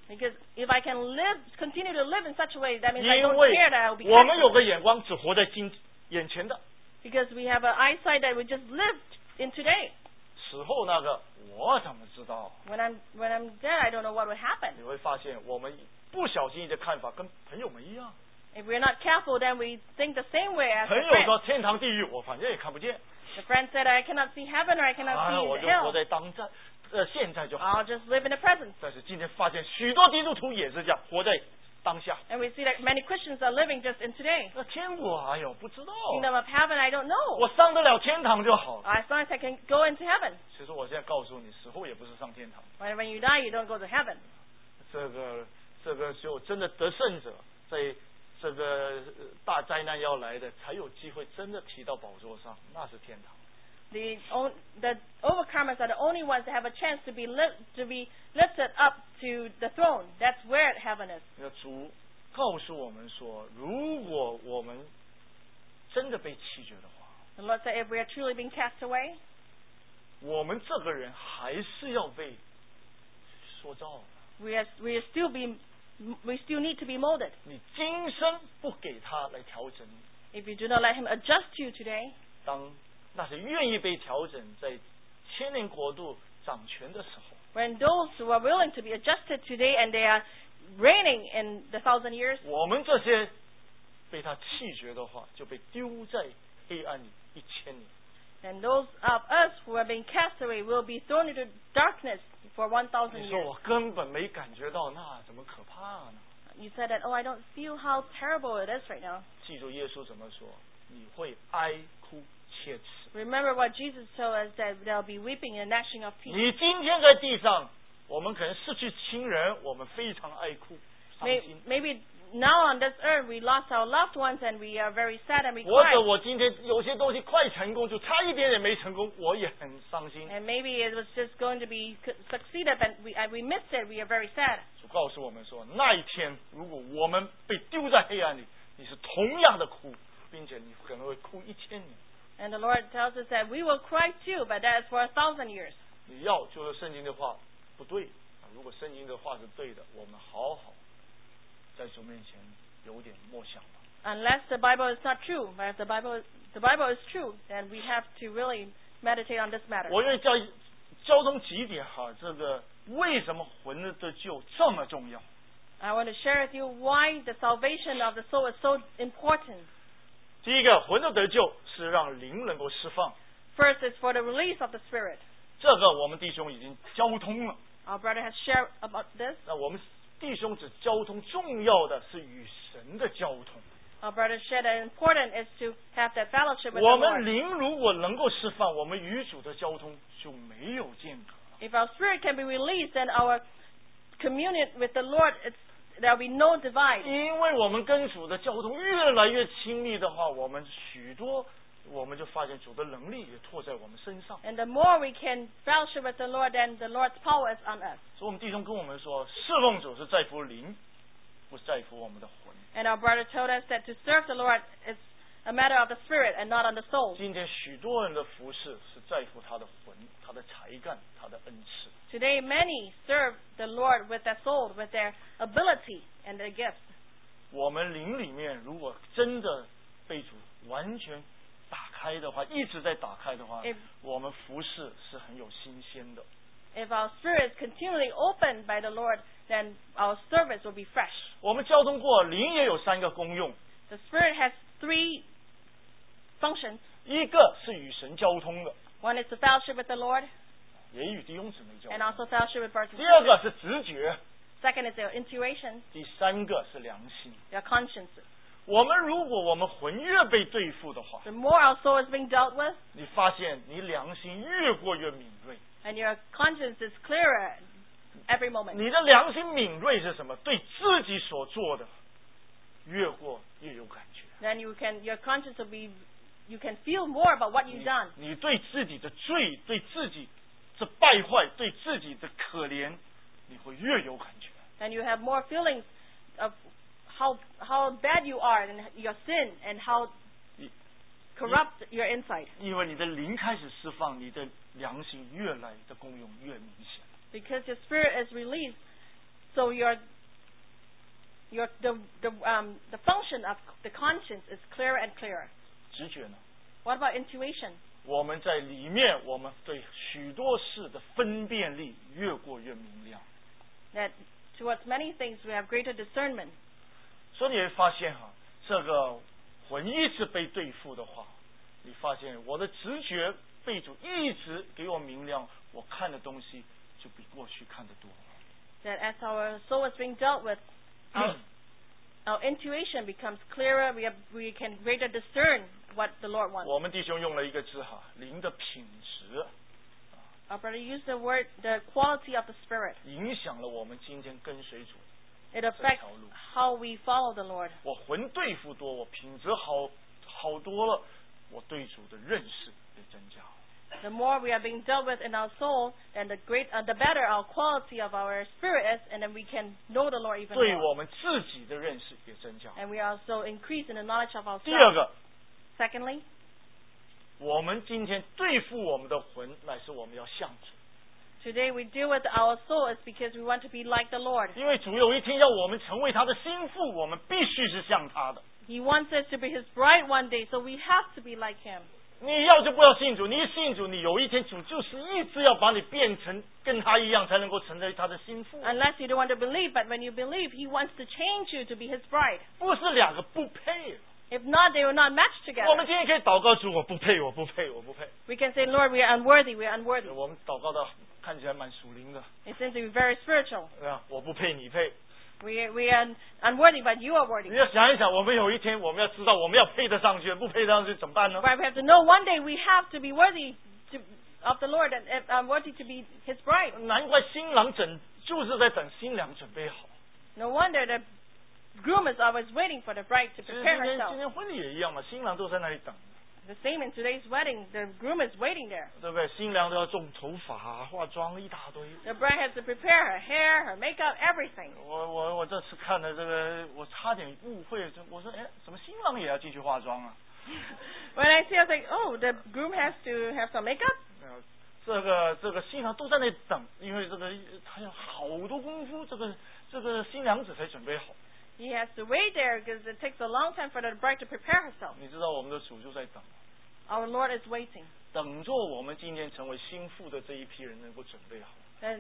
Because if I can continue to live in such a way, that means I 因 don't 为 care that I'll be 我们有 captured. 个眼光只活在眼前的， Because we have an eyesight that we just live in today. 死后那个我怎么知道？ When I'm dead, I don't know what will happen. 你会发现我们不小心的看法跟朋友们一样。 If we're not careful, then we think the same way as 朋 the 友说 friend. 天堂地狱我反正也看不见， The friend said, I cannot see heaven or I cannot 我 see 就 hell. 活在现在就好。 I'll just live in the present. 但是今天发现许多基督徒也是这样，活在当下。 And we see that many Christians are living just in today. 那天国哎呦不知道， Kingdom of heaven, I don't know. 我上得了天堂就好了。 As long as I can go into heaven. 其实我现在告诉你，死后也不是上天堂， When you die, you don't go to heaven. 这个就真的得胜者，在这个大灾难要来的，才有机会真的提到宝座上，那是天堂。 The overcomers are the only ones that have a chance to be lifted up to the throne. That's where heaven is. 那主告诉我们说，如果我们真的被弃绝的话， The Lord said, if we are truly being cast away, 我们这个人还是要被塑造的。 we still need to be molded. 你今生不给他来调整你， If you do not let Him adjust you today, 当那些愿意被调整，在千年国度掌权的时候， when those who are willing to be adjusted today and they are reigning in the 1,000 years, 我们这些被他弃绝的话，就被丢在黑暗里1000年。 and those of us who are being cast away will be thrown into darkness for 1,000 你说 years. 我根本没感觉到，那怎么可怕呢？ You said that, I don't feel how terrible it is right now. 记住耶稣怎么说，你会哀哭切齿。 Remember what Jesus told us, that there will be weeping and gnashing of teeth. 你今天在地上，我们可能失去亲人，我们非常爱哭伤心。 Maybe now on this earth we lost our loved ones and we are very sad and we 或者 cry. 我今天有些东西快成功，就差一点点没成功，我也很伤心。 And maybe it was just going to be succeeded, but we missed it. We are very sad. 主告诉我们说，那一天如果我们被丢在黑暗里，你是同样的哭，并且你可能会哭1000年。 And the Lord tells us that we will cry too, but that is for 1,000 years. 你要就是圣经的话不对，如果圣经的话是对的，我们好好在主面前有点默想吧。 Unless the Bible is not true, but if the Bible is true, then we have to really meditate on this matter. 我愿意交通几点哈，这个为什么魂的救这么重要？ I want to share with you why the salvation of the soul is so important. 第一个，魂的得救是让灵能够释放， First is for the release of the Spirit. 这个我们弟兄已经交通了。 Our brother has shared about this. 那我们弟兄只交通重要的是与神的交通。 Our brother shared that important is to have that fellowship with 我 the 们 Lord. 灵如果能够释放，我们与主的交通就没有间隔。 If our spirit can be released, then our communion with the Lord, there will be no divide. 因为我们跟主的交通越来越亲密的话，我们我们就发现主的能力也托在我们身上。 And the more we can fellowship with the Lord, then the Lord's power is on us. 所以我们弟兄跟我们说，侍奉主是在乎灵，不在乎我们的魂。 And our brother told us that to serve the Lord is a matter of the spirit and not on the soul. 今天许多人的服侍是在乎他的魂、他的才干、他的恩赐。 Today, many serve the Lord with their soul, with their ability and their gifts. 我们灵里面如果真的被主完全打开的话，一直在打开的话 If-， 我们服侍是很有新鲜的。 If our spirit is continually opened by the Lord, then our service will be fresh. 我们交通过灵也有3个功用， The spirit has 3 functions. 一个是与神交通的， One is to fellowship with the Lord, 也与弟兄姊妹交 and 通。 also fellowship with brothers and 第二 sisters. 个是直觉， Second is your intuition, 第3个是良心。 your conscience. 我们如果我们魂越被对付的话， The more our soul is being dealt with, 你发现你良心越过越敏锐。 and your conscience is clearer every moment. 你的良心敏锐是什么？对自己所做的越过越有感觉。 Then your conscience will be, you can feel more about what you've done. 你对自己的罪、对自己的败坏、对自己的可怜，你会越有感觉。 And you have more feelings of how bad you are and your sin and how corrupt your inside. 因为你的灵开始释放，你的良心越来的功用越明显。 Because your spirit is released, So the function of the conscience is clearer and clearer. 直觉呢？ What about intuition? 我们在里面，我们对许多事的分辨力越过越明亮。 That towards many things we have greater discernment. 所以你会发现这个魂一直被对付的话，你发现我的直觉被主一直给我明亮，我看的东西就比过去看得多。 That as our soul is being dealt with, our intuition becomes clearer. We can greater discern what the Lord wants. 我们弟兄用了一个字灵的品质。 Our brother used the word, the quality of the Spirit. 影响了我们今天跟随主。 It affects how we follow the Lord. 我魂对付多，我品质好多了，我对主的认识也增加。 The more we are being dealt with in our soul, then the better our quality of our spirit is, and then we can know the Lord even 对 more. 我们自己的认识也增加。 And we also increase in the knowledge of 第二 ourselves. 个， Secondly, 我们今天对付我们的魂，乃是我们要向主。 today we deal with our soul is because we want to be like the Lord. 因为主有一天要我们成为他的心腹，我们必须是像他的。 He wants us to be His bride one day, so we have to be like Him. 你要就不要信主，你一信主，你有一天主就是一直要把你变成跟他一样，才能够成为他的心腹。 Unless you don't want to believe, but when you believe, He wants to change you to be His bride. 不是两个不配。 If not, they will not match 我 together. 们今天可以祷告主，我不配，我不配，我不配。 We can say, Lord, we are unworthy, we are unworthy. 我们祷告的看起来蛮属灵的， It seems to be very spiritual. 对吧？我不配，你配。 We are unworthy, but you are worthy. 你要想一想，我们有一天我们要知道我们要配得上去，不配得上去怎么办呢？ But we have to know one day we have to be worthy of the Lord and worthy to be His bride. 难怪新郎就是在等新娘准备好。 No wonder the groom is always waiting for the bride to 其实 prepare 今 herself. 天婚礼也一样嘛，新郎都在那里等， The same in today's wedding. The groom is waiting there. 对不对？新娘都要种头发、化妆一大堆。 The bride has to prepare her hair, her makeup, everything. 我这次看的这个，我差点误会，我说怎么新郎也要进去化妆啊？ When I see, I was like, oh, the groom has to have some makeup. 这个新郎都在那里等，因为这个他要好多功夫，这个新娘子才准备好。 He has to wait there because it takes a long time for the bride to prepare herself. 你知道我们的主就在等， Our Lord is waiting. 等着我们今天成为心腹的这一批人能够准备好。 And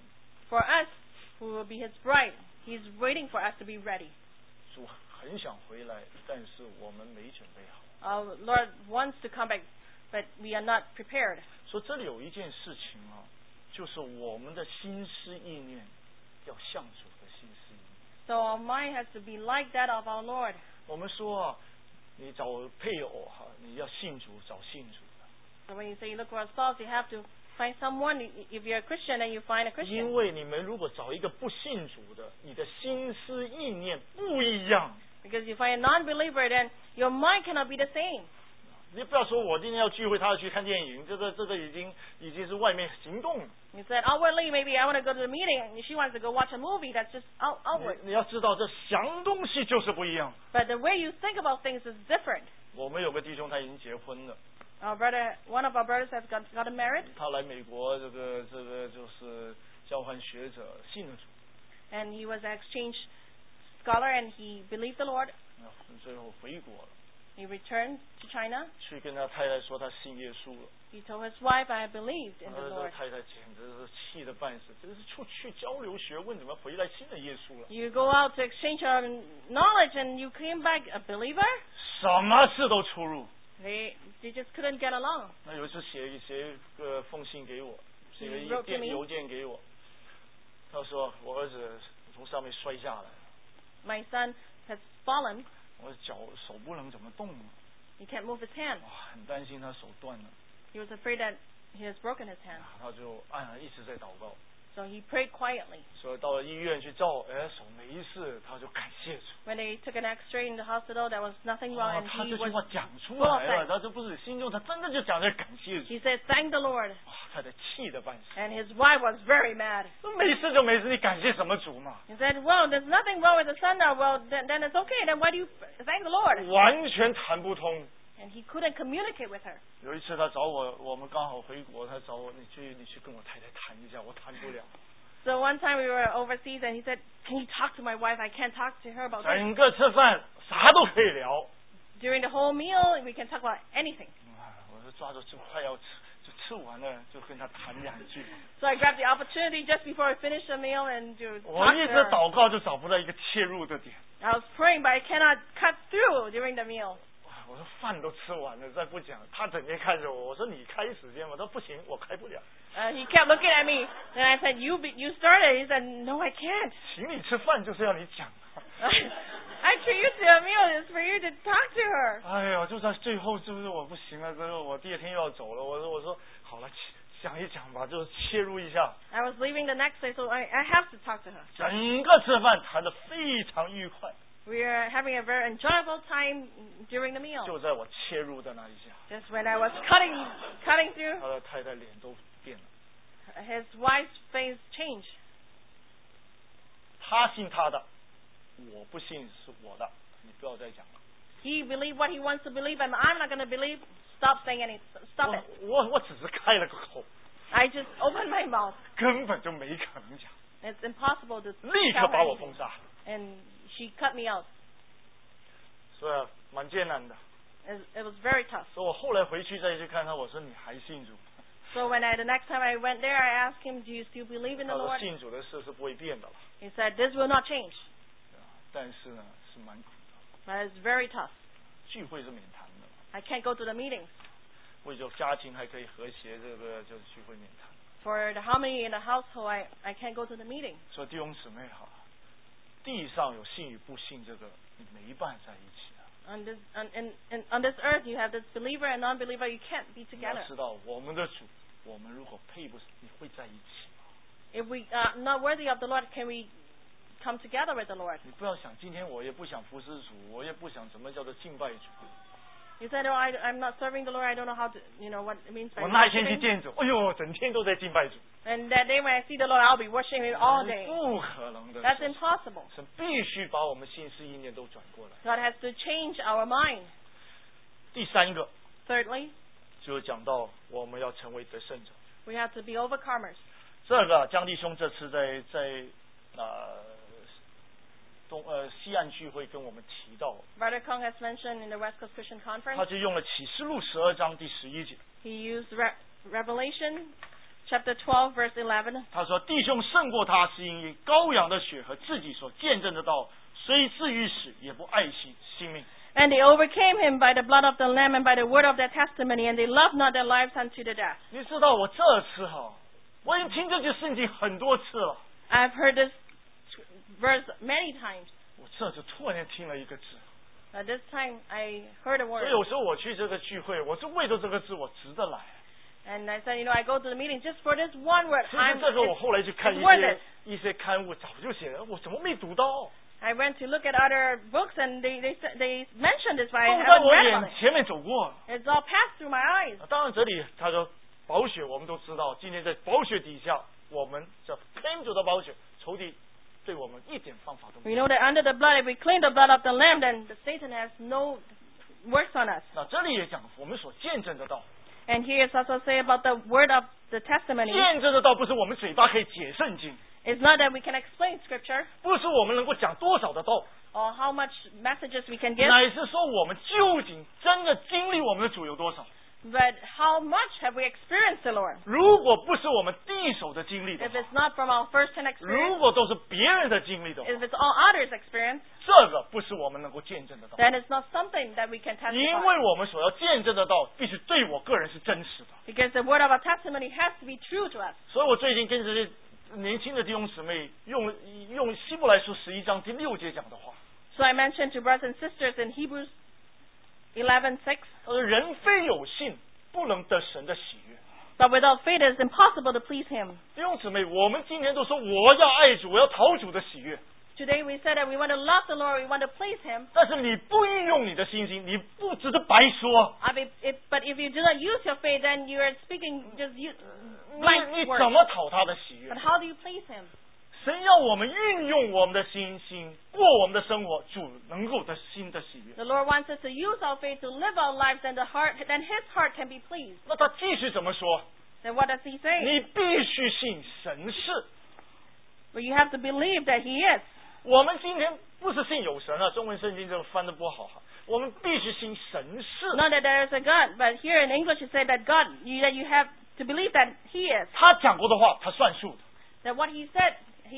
for us, who will be His bride, He's waiting for us to be ready. 主很想回来，但是我们没准备好。 Our Lord wants to come back, but we are not prepared. 所以这里有一件事情就是我们的心思意念要像主的心思意念。 So our mind has to be like that of our Lord. 我们说你找配偶你要信主，找信主的。 So when you say you look for a spouse, you have to find someone. If you're a Christian, then you find a 因 Christian. 为你们如果找一个不信主的，你的心思意念不一样。 Because you find a non-believer, then your mind cannot be the same. 你不要说我今天要聚会，他要去看电影，这个已经是外面行动了。 You said outwardly, maybe I want to go to the meeting, and she wants to go watch a movie. That's just outward. 你要知道，这想东西就是不一样。 But the way you think about things is different. 我们有个弟兄他已经结婚了， One of our brothers has gotten married, 他来美国这个就是交换学者，信了主， and he was an exchange scholar, and he believed the Lord. 最后回国了， He returned to China. 去跟他太太说他信耶稣了。 He told his wife, I believed in the 这 Lord. 太太简直是气得半死，这是出去交流学问，怎么回来信了耶稣了？ You go out to exchange your knowledge, and you came back a believer? 什么事都出入。 They just couldn't get along. 那有一次写个封信给我，写了 He wrote to me. 邮件给我，他说我儿子从上面摔下来， My son has fallen. 我手不能怎么动， He can't move his hand. 哇，很担心他手断了， He was afraid that he has broken his hand. 他就一直在祷告， So he prayed quietly. 所以到了医院去照，手没事，他就感谢主。 When they took an X-ray in the hospital, there was nothing wrong, and 他 he 这句 was 话讲出 full of 来了， thanks. 他这不是心中，他真的就讲在感谢主。 He said, "Thank the Lord." 哇，太太气得半死。 And his wife was very mad. 没事就没事，你感谢什么主嘛？ He said, "Well, there's nothing wrong with the son now. Well, then it's okay. Then why do you thank the Lord?" 完全谈不通。 And he couldn't communicate with her. 有一次他找我们刚好回国，他找我，你去跟我太太谈一下，我谈不了。 So one time we were overseas and he said, "Can you talk to my wife? I can't talk to her about this." 整个吃饭啥都可以聊。 During the whole meal, we can talk about anything. 我是抓住就快要吃完了，就跟他谈两句。 So I grabbed the opportunity just before I finished the meal and to 我 talk 一 to 直 her. 祷告就找不到一个切入的点。 I was praying, but I cannot cut through during the meal. 我说饭都吃完了，再不讲，他整天看着我。我说你开时间，我说不行，我开不了。 He kept looking at me, and I said, "You started." He said, "No, I can't." 请你吃饭就是要你讲。 I treat you to a meal is for you to talk to her. 哎呀，就在最后，是不是我不行了？之后我第二天又要走了。我说好了，讲一讲吧，就是切入一下。 I was leaving the next day, so I have to talk to her. 整个吃饭谈得非常愉快。 We are having a very enjoyable time during the meal. 就在我切入的那一下， Just when I was cutting 他 through, 的太太脸都变了。 his wife's face changed. 他信他的，我不信是我的，你不要再讲了。 He believed what he wants to believe, and I'm not going to believe. Stop saying anything. Stop it. 我只是开了个口， I just opened my mouth. 根本就没可能讲， It's impossible to 立 tell 刻 her 把我 anything. 封杀， And she cut me out. 所以蛮艰难的。 It was very tough. 所以我后来回去再去看他，我说你还信主？ So the next time I went there, I asked him, "Do you still believe in 他 the 说 Lord?" 信主的事是不会变的了， He said, "This will not change." 但是呢是蛮苦的， But it's very tough. 聚会是免谈的， I can't go to the meetings. 为了家庭还可以和谐，这个就是聚会免谈。 For the harmony in the household, I can't go to the meeting. 所以弟兄姊妹哈，地上有信与不信，这个你没办法在一起的。 On this earth, you have this believer and non-believer. You can't be 你要 together. 知道，我们的主，我们如果配不，你会在一起吗？ If we are not worthy of the Lord, can we come together with the Lord? 你不要想，今天我也不想服侍主，我也不想什么叫做敬拜主。 You said, "Oh, I'm not serving the Lord. I don't know how to, what it means by 我那一天去 worshiping." 见主，哎呦，整天都在敬拜主， And that day when I see the Lord, I'll be worshiping Him all day. 不可能的。 That's impossible. 神必须把我们心思意念都转过来。 God has to change our mind. 第三个 Thirdly, 就是讲到我们要成为得胜者。 we have to be overcomers. 这个江弟兄这次在西岸聚会跟我们提到， Brother Kong has mentioned in the West Coast Christian 他 Conference, 就用了启示录12章第11节， he used Revelation chapter 12, verse 11. 他说：“弟兄胜过他，是因为羔羊的血和自己所见证的道，虽至于死，也不爱惜性命。” And they overcame him by the blood of the Lamb and by the word of their testimony, and they loved not their lives unto the death. 你知道我这次我已经听这句圣经很多次了， I've heard this verse many times. 我这次突然间听了一个字， But this time I heard a 所以 word. 有时候我去这个聚会，我是为了这个字，我值得来。 And I said, I go to the meeting just for this one word. 其实这个我后来去看 it's worth it. 一些刊物，早就写了，我怎么没读到？ I went to look at other books and they mentioned this, but I 都在 haven't 我 read 眼 about it. 前面走过。 It's all passed through my eyes. 当然，这里他说宝血，我们都知道，今天在宝血底下，我们这偏主的宝血，仇敌对我们一点方法都没 We 有。 know that under the blood, if we claim the blood of the Lamb, then Satan has no works on us. 那这里也讲我们所见证的道， And here it's also say about the word of the testimony. 见证的道不是我们嘴巴可以解圣经， It's not that we can explain Scripture 不是我们能够讲多少的道， or how much messages we can give, 乃是说我们究竟真的经历我们的主有多少。 but how much have we experienced the Lord? 如果不是我们第一手的经历的 If 话， it's not from our first-hand 如 experience, 果都是别人的经历的话， if it's all others' experience, 这个不是我们能够见证的道。 then it's not something that we can 因 testify. 为我们所要见证的道，必须对我个人是真实的。 Because the word of our testimony has to be true to us. 所以我最近跟这些年轻的弟兄姊妹用希伯来书11章第6节讲的话， So I mentioned to brothers and sisters in Hebrews 11:6, 他说：“人非有信，不能得神的喜悦。 but without faith it is impossible to please Him. ” 弟兄姊妹，我们今天都说我要爱主，我要讨主的喜悦， Today we said that we want to love the Lord, we want to please Him. 但是你不运用你的信心，你不只是白说。 But if you do not use your faith, then you are speaking just 你 blank 怎 words. 么讨他的喜悦 But？how do you please Him? 神要我们运用我们的信心过我们的生活，主能够得心的喜悦。 The Lord wants us to use our faith to live our lives, and then His heart can be pleased. 那他继续怎么说？ Then what does He say? 你必须信神是。 But you have to believe that He is. 我们今天不是信有神啊，中文圣经这个翻得不好哈。我们必须信神是。 Not that there is a God, but here in English it said that God, that you have to believe that He is. 他讲过的话，他算数的。 That what He said,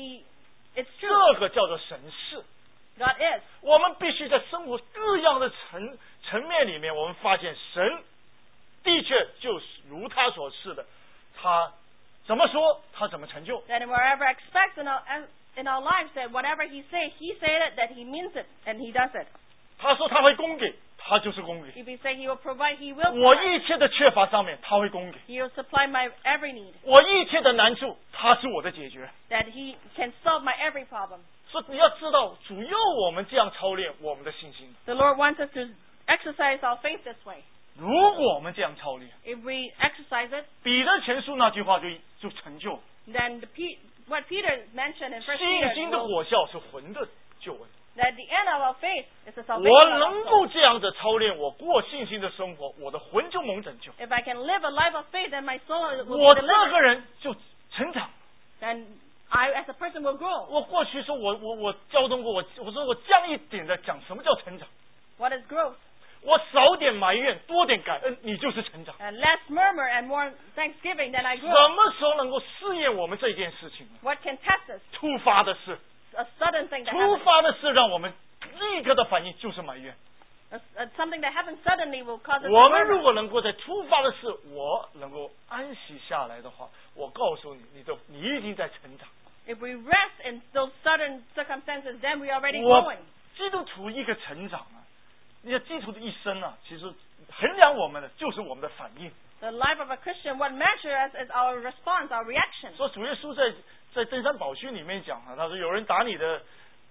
it's true. 这个叫做神是。 God is. 我们必须在生活各样的层面里面，我们发现神的确就是如他所示的，他怎么说，他怎么成就。 That in wherever aspects in our lives, that whatever He said it, that He means it, and He does it. 他说他会供给，他就是供给。 If He say He will provide, He will 我 provide. 一切的缺乏上面，他会供给。 He will supply my every need. 我一切的难处，他是我的解决。 That He can solve my every problem. 所以你要知道，主要我们这样操练我们的信心。 The Lord wants us to exercise our faith this way. 如果我们这样操练， If we exercise it, 彼得前书那句话就成就。 then what Peter mentioned in 1 信 Peter 心的 will, 果效是魂的救恩。 that the end of our faith is the 我 salvation of 能 our 够 soul. 这样的操练，我过信心的生活，我的魂就蒙拯救， If I can live a life of faith, then my soul will 我 be 这 delivered. 个人就成长。 Then I, as a person, will grow. 我过去说我教中过我说我降一点的讲什么叫成长， What is growth? 我少点埋怨，多点感恩，你就是成长。 And less murmur and more thanksgiving, then I 什 grow. 么时候能够试验我们这件事情呢？ What can test us? 突发的事， A sudden thing that 突 happens. 发的事让我们立刻的反应就是埋怨。 Something that happens suddenly will cause us to 我们如 murmur. 果能够在突发的事，我能够安息下来的话，我告诉你，你已经在成长。 If we rest in those sudden circumstances, then we are already 我 growing. 基督徒一个成长啊，你的基督徒的一生啊，其实衡量我们的就是我们的反应。 The life of a Christian, what measures us is our response, our reaction. 说主耶稣在登山宝训里面讲啊，他说有人打你的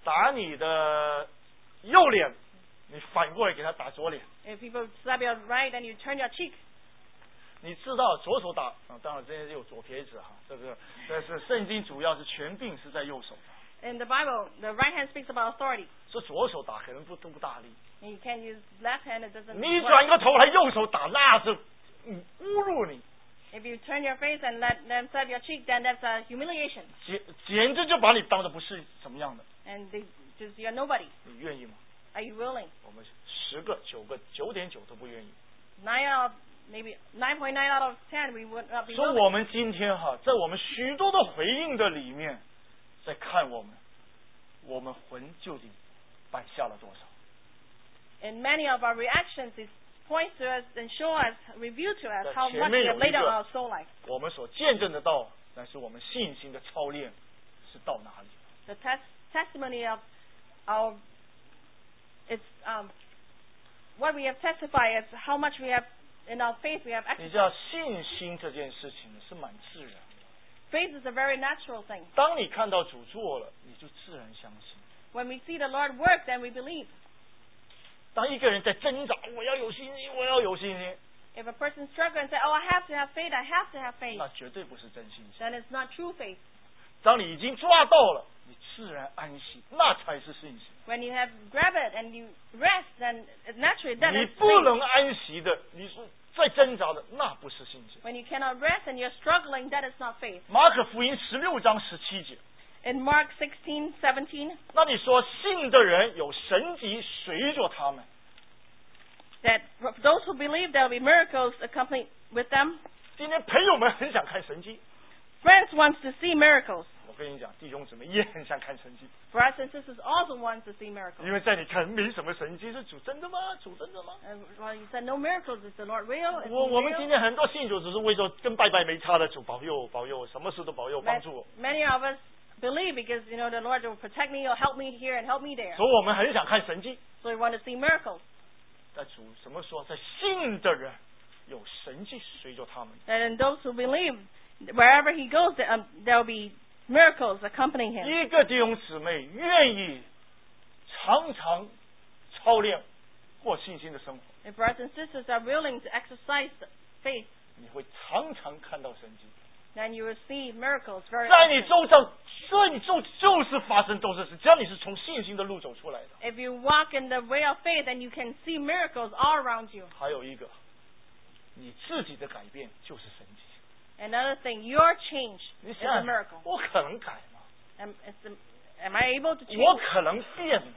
右脸，你反过来给他打左脸。 If people slap your right and you turn your cheek, 你知道左手打啊，当然这些有左撇子哈，但是圣经主要是权柄是在右手的。 in the Bible, the right hand speaks about authority. 说左手打可能不大力， And you can't use left hand, it doesn't 你 work. 转个头来右手打，那是侮辱你， If you turn your face and let them slap your cheek, then that's a humiliation. 简直就把你当的不是怎么样的。 And you're nobody. 你愿意吗？ Are you willing? 我们10个9个9.9都不愿意。 Maybe 9.9 out of 10, we would not be 说 willing. 我们今天哈，在我们许多的回应的里面，在看我们魂究竟摆下了多少？ In many of our reactions, it points to us and show us, reveal to us how 前 much 面 we 有 have 一 laid out 个 our soul life. 我们所见证的道，但是我们信心的操练是到哪里？ The testimony of our, it's what we have testified is how much we have in our faith we have 你 exercised. 知道信心这件事情是蛮自然的。 Faith is a very natural thing. 当你看到主做了，你就自然相信。 When we see the Lord work, then we believe. 当一个人在挣扎，我要有信心，我要有信心， If a person struggles and say, "Oh, I have to have faith, I have to have faith," 那绝对不是真信心。 then it's not true faith. 当你已经抓到了，你自然安息，那才是信心。 When you have grabbed it and you rest, then naturally that 你 is 不 faith. 能安息的，你是在挣扎的，那不是信心。 When you cannot rest and you're struggling, that is not faith. 马可福音16章17节， In Mark 16:17, 那你说信的人有神迹随着他们。 that for those who believe there will be miracles accompanied with them. 今天朋友们很想看神迹， Friends wants to see miracles. 我跟你讲，弟兄姊妹也很想看神迹， Brothers and sisters also want to see miracles. 因为在你看没什么神迹，是主真的吗？主真的吗？ Well, you said no miracles. Is the Lord real? Is he 我们 real? 今天很多信主只是为着跟拜拜没差的主保佑保佑，什么事都保佑帮助我， Many of us believe because the Lord will protect me or help me here and help me there. 所以我们很想看神迹。 So we want to see miracles. 但主怎么说？在信的人有神迹随着他们。 And in those who believe, wherever he goes, there will be miracles accompanying him. 一个弟兄姊妹愿意常常操练过信心的生活， If brothers and sisters are willing to exercise faith, 你会常常看到神迹， then you will see miracles very 在你 often. 周遭，在你就是发生都是事，只要你是从信心的路走出来的。 If you walk in the way of faith, then you can see miracles all around you. 还有一个，你自己的改变就是神迹。 Another thing, your change 你 is 想 a miracle. 我可能改吗？ Am I able to 我 change? 可能变吗？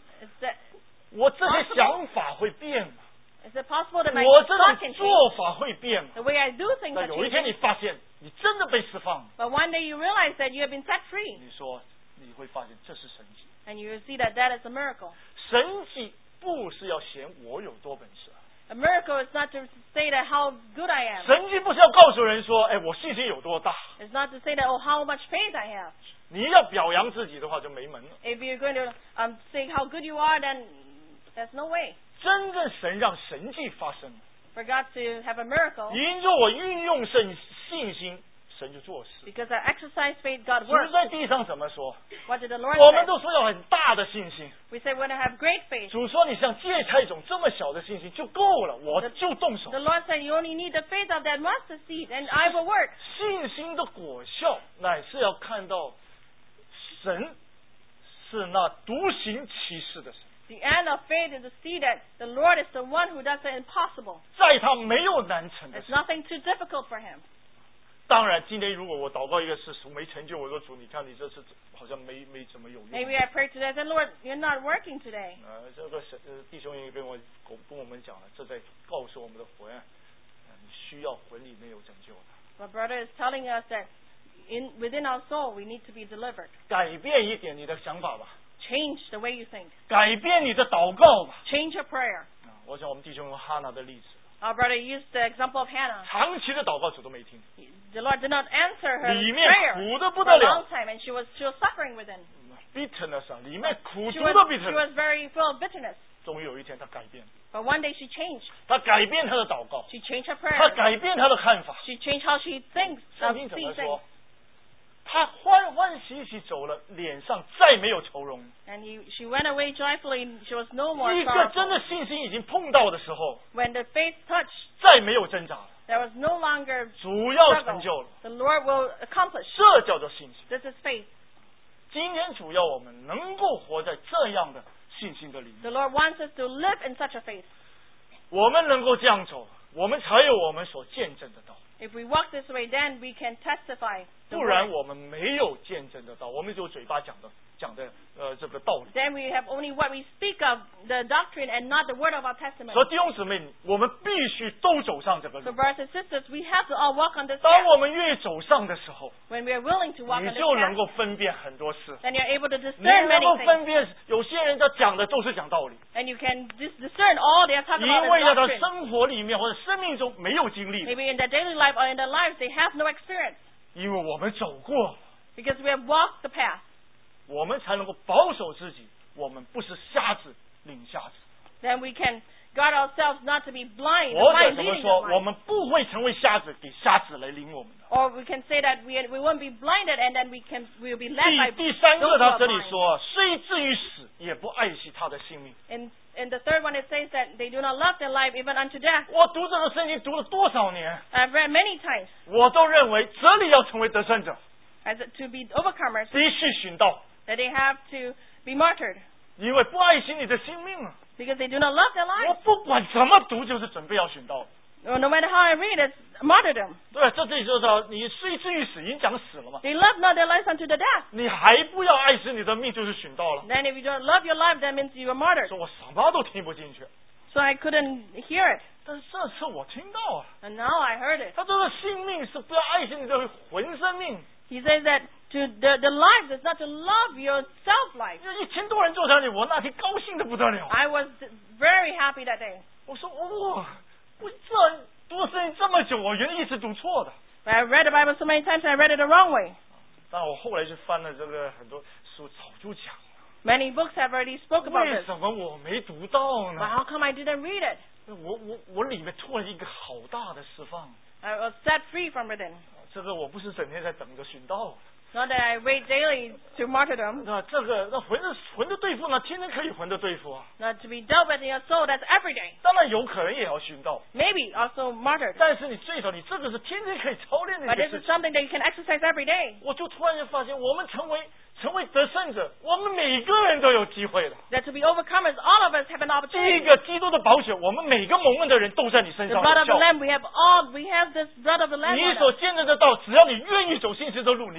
Is 我这些想法会变吗？ it possible that my 我这 thought 种 can change? 做法会变吗？ The way I do things 但 are 有一天 changing. 你发现你真的被释放了， But one day you realize that you have been set free, 你说你会发现这是神迹。 and you will see that that is a miracle. 神迹不是要显我有多本事， A miracle is not to say that how good I am. 神迹不是要告诉人说，哎，我信心有多大。 It's not to say that, oh, how much faith I have. 你要表扬自己的话就没门了。 If you're going to say how good you are, then there's no way 真正神让神迹发生， for God to have a miracle. 因着我运用信心，神就做事。 Because I exercise faith, God 主 works. 在地上怎么说？ What did the Lord 我们 say? 都说要很大的信心。 We say we're going to have great faith. 主说你像芥菜种这么小的信心就够了，我就动手 The。Lord said you only need the faith of that mustard seed, and I will work. 信心的果效乃是要看到神是那独行其事的神， The end of faith is to see that the Lord is the one who does the impossible. 在他没有难成的 There's 事。 nothing too difficult for Him. 当然，今天如果我祷告一个事没成就，我说主，你看你这次好像没怎么有用。 Maybe I pray today, I said, Lord, you're not working today. 这个弟兄也跟我讲了，这在告诉我们的魂，你需要魂里面有拯救的。 My brother is telling us that within our soul we need to be delivered. 改变一点你的想法吧， Change the way you think. 改变你的祷告吧。 Change your prayer. 我想我们弟兄用哈拿的例子， Our brother used the example of Hannah. 长期的祷告主都没听， The Lord did not answer her 里面 prayer 苦的不 for 得 a 了 long time, and she was suffering within. bitterness 里面苦 She 毒的 was bitterness。 very full of bitterness. 终于有一天他改变， But one day she changed. 他改变他的祷告， She changed her 他 prayer. 改变他的看法。 She changed how she thinks 圣 of 经怎 seeing 么 things. 说？他欢欢喜喜走了，脸上再没有愁容。 And she went away joyfully. She was no more 一个真 sorrowful. 的信心已经碰到的时候， When the faith touched, 再没有挣扎了， there was no longer 主要成就 struggle. 了， The Lord will accomplish. 这叫做信心。 This is faith. 今天主要我们能够活在这样的信心的里面， The Lord wants us to live in such a faith. 我们能够这样走，我们才有我们所见证的道。 If we walk this way, then we can testify the 不然 word. 我们没有见证的道，我们只有嘴巴讲的这个道理。 Then we have only what we speak of, the doctrine, and not the word of our testimony. 所以弟兄姊妹，我们必须都走上这个 So 路。 brothers and sisters, we have to all walk on this 当 path. 我们越走上的时候， When we are willing to walk 你 on this 就能 path, 够分辨很多事。 then you're able to 你 discern 能够 many things. 分辨有些人他讲的都是讲道理， And you can discern all they are talking 因 about 为 is 在他 doctrine. 生活里面或者生命中没有经历， Maybe in their daily life or in their lives, they have no experience. 因为我们走过， Because we have walked the path. 我们才能够保守自己，我们不是瞎子领瞎子。 Then we can guard ourselves not to be blind, 或者 blind 怎么 leading 说， the 我 blind. 们不会成为瞎子，给瞎子来领我们的。 Or we can say that we won't be blinded, and then we will be led by 第三 those 个， who 他 are 这里 blind. 说，虽至于死，也不爱惜他的性命。 In the third one, it says that they do not love their life even unto death. 我读这个圣经读了多少年， I've read many times 我都认为这里要成为得胜者， as to be overcomers, 必须寻道， that they have to be martyred 因为不爱惜你的性命啊！ because they do not love their 我 lives. 不管怎么读，就是准备要寻道。 No matter how I read, it's martyrdom. 对，这里说到你虽至于死，已经讲死了嘛， They love not their lives unto the death. 你还不要爱惜你的命，就是寻道了。 Then if you don't love your life, that means you are martyred. 说我什么都听不进去， So I couldn't hear it. 但是这次我听到啊， And now I heard it. 他这个性命是不要爱惜你的魂生命。 He says that the life is not to love your self-life. 有1000多人坐上去，我那天高兴的不得了。 I was very happy that day. 我说哇，我这读圣经这么久，我原来一直读错的。 But I read the Bible so many times, I read it the wrong way. 但我后来去翻了这个很多书，早就讲了。 Many books have already spoke about 为 this. 什么我没读到 But 呢？ how come I didn't read it? 我里面突然一个好大的释放， I was set free from within. 这个我不是整天在等着寻道。 Not that I wait daily to martyrdom. 那这个那魂的对付呢，天天可以魂的对付啊。 Not to be dealt with in your soul, that's every day. 当然有可能也要寻道， Maybe also martyred. 但是你最少你这个是天天可以操练的 But 一个 this 事 is 情。 something that you can exercise every day. 我就突然间发现，我们成为得胜者，我们每个人都有机会的。 That to be overcomers, all of us have an 这 opportunity. 个基督的宝血，我们每个蒙恩的人都在你身 The 上 blood 有 of the 效。 Lamb, we have this blood of the Lamb 你 on 所 us. 见证的道，只要你愿意走信心的路，你一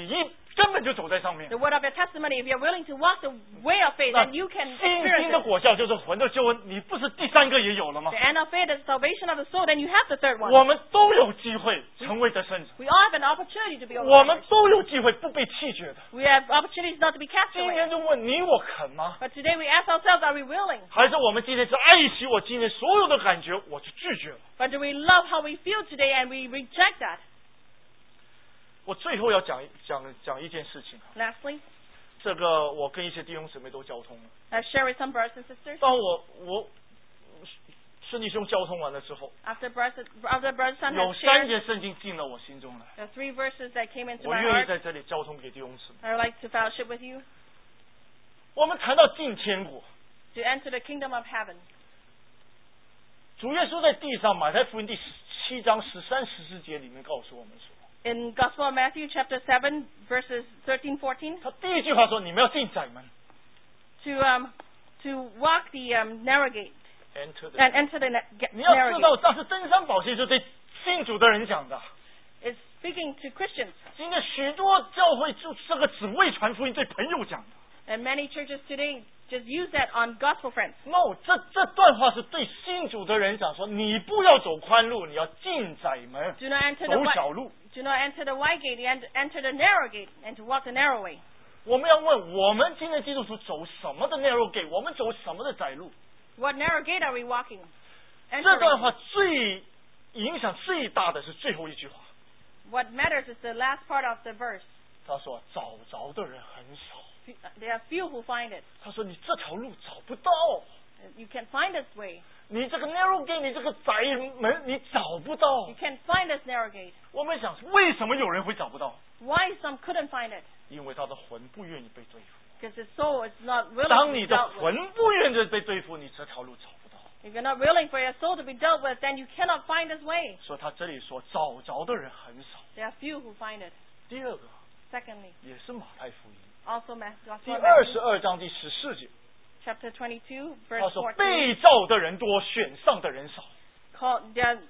根本就走在上面。 The word of your testimony, if you're willing to walk the way of faith, then you can 信心 experience 的 it. 果效就是魂的救恩，你不是第三个也有了吗 The？ end of faith is salvation of the soul, then you have the third one. 我们都有机会成为得胜者， We all have an opportunity to be 我们 overcomers. 都有机会不被弃绝的。 We have opportunities not to be cast 今 away. 天就问你我肯吗？ But today we ask ourselves, are we willing? 还是我们今天是爱惜我今天所有的感觉，我就拒绝了？ But do we love how we feel today and we reject that? 我最后要讲一件事情， Lastly, 这个我跟一些弟兄姊妹都交通了。 I've shared with some brothers and sisters. 当我孙弟兄交通完了之后， After brother son 有 has 3 shared, 节圣经进了我心中来， there are 3 verses that came into 我 my 愿意 heart. 在这里交通给弟兄姊妹。 I would like to fellowship with you. 我们谈到进天国， To enter the kingdom of heaven. 主耶稣在地上，马太福音第17章13、14节里面告诉我们说， In Gospel of Matthew chapter 7 verses 13, 14, 他第一句话说：“你们要进窄门 to walk the narrow gate ，enter the。 and enter the 你要 narrow 知道， gate. 这是登山宝训是对信主的人讲的。 It's speaking to Christians. 今天许多教会就这个只为传福音对朋友讲的。 And many churches today just use that on gospel friends. No， 这段话是对信主的人讲说，你不要走宽路，你要进窄门， Do not enter the 走小路。 do not enter the wide gate, enter the narrow gate, and to walk the narrow way. 我们要问，我们今天基督徒走什么的 narrow gate？ 我们走什么的窄路？ What narrow gate are we walking? 这段 Entering. 话最影响最大的是最后一句话。 What matters is the last part of the verse. 他说找着的人很少。 There are few who find it. 他说你这条路找不到， You can't find this way. 你这个 narrow gate， 你这个窄门你找不到 You。can't find this narrow gate. 我们想，为什么有人会找不到？ Why some couldn't find it? 因为他的魂不愿意被对付。 Because his soul is not willing 当 to 你 be 的 dealt with. 魂不愿意被对付，你这条路找不到。 If you're not willing for your soul to be dealt with, then you cannot find this way. 所以他这里说找着的人很少。 There are few who find it. 第二个 Secondly, 也是马太福音 also 第 Gospel of Matthew, 22章第14节， chapter 22, 他 verse 说 14. 被召的人多，选上的人少。 There are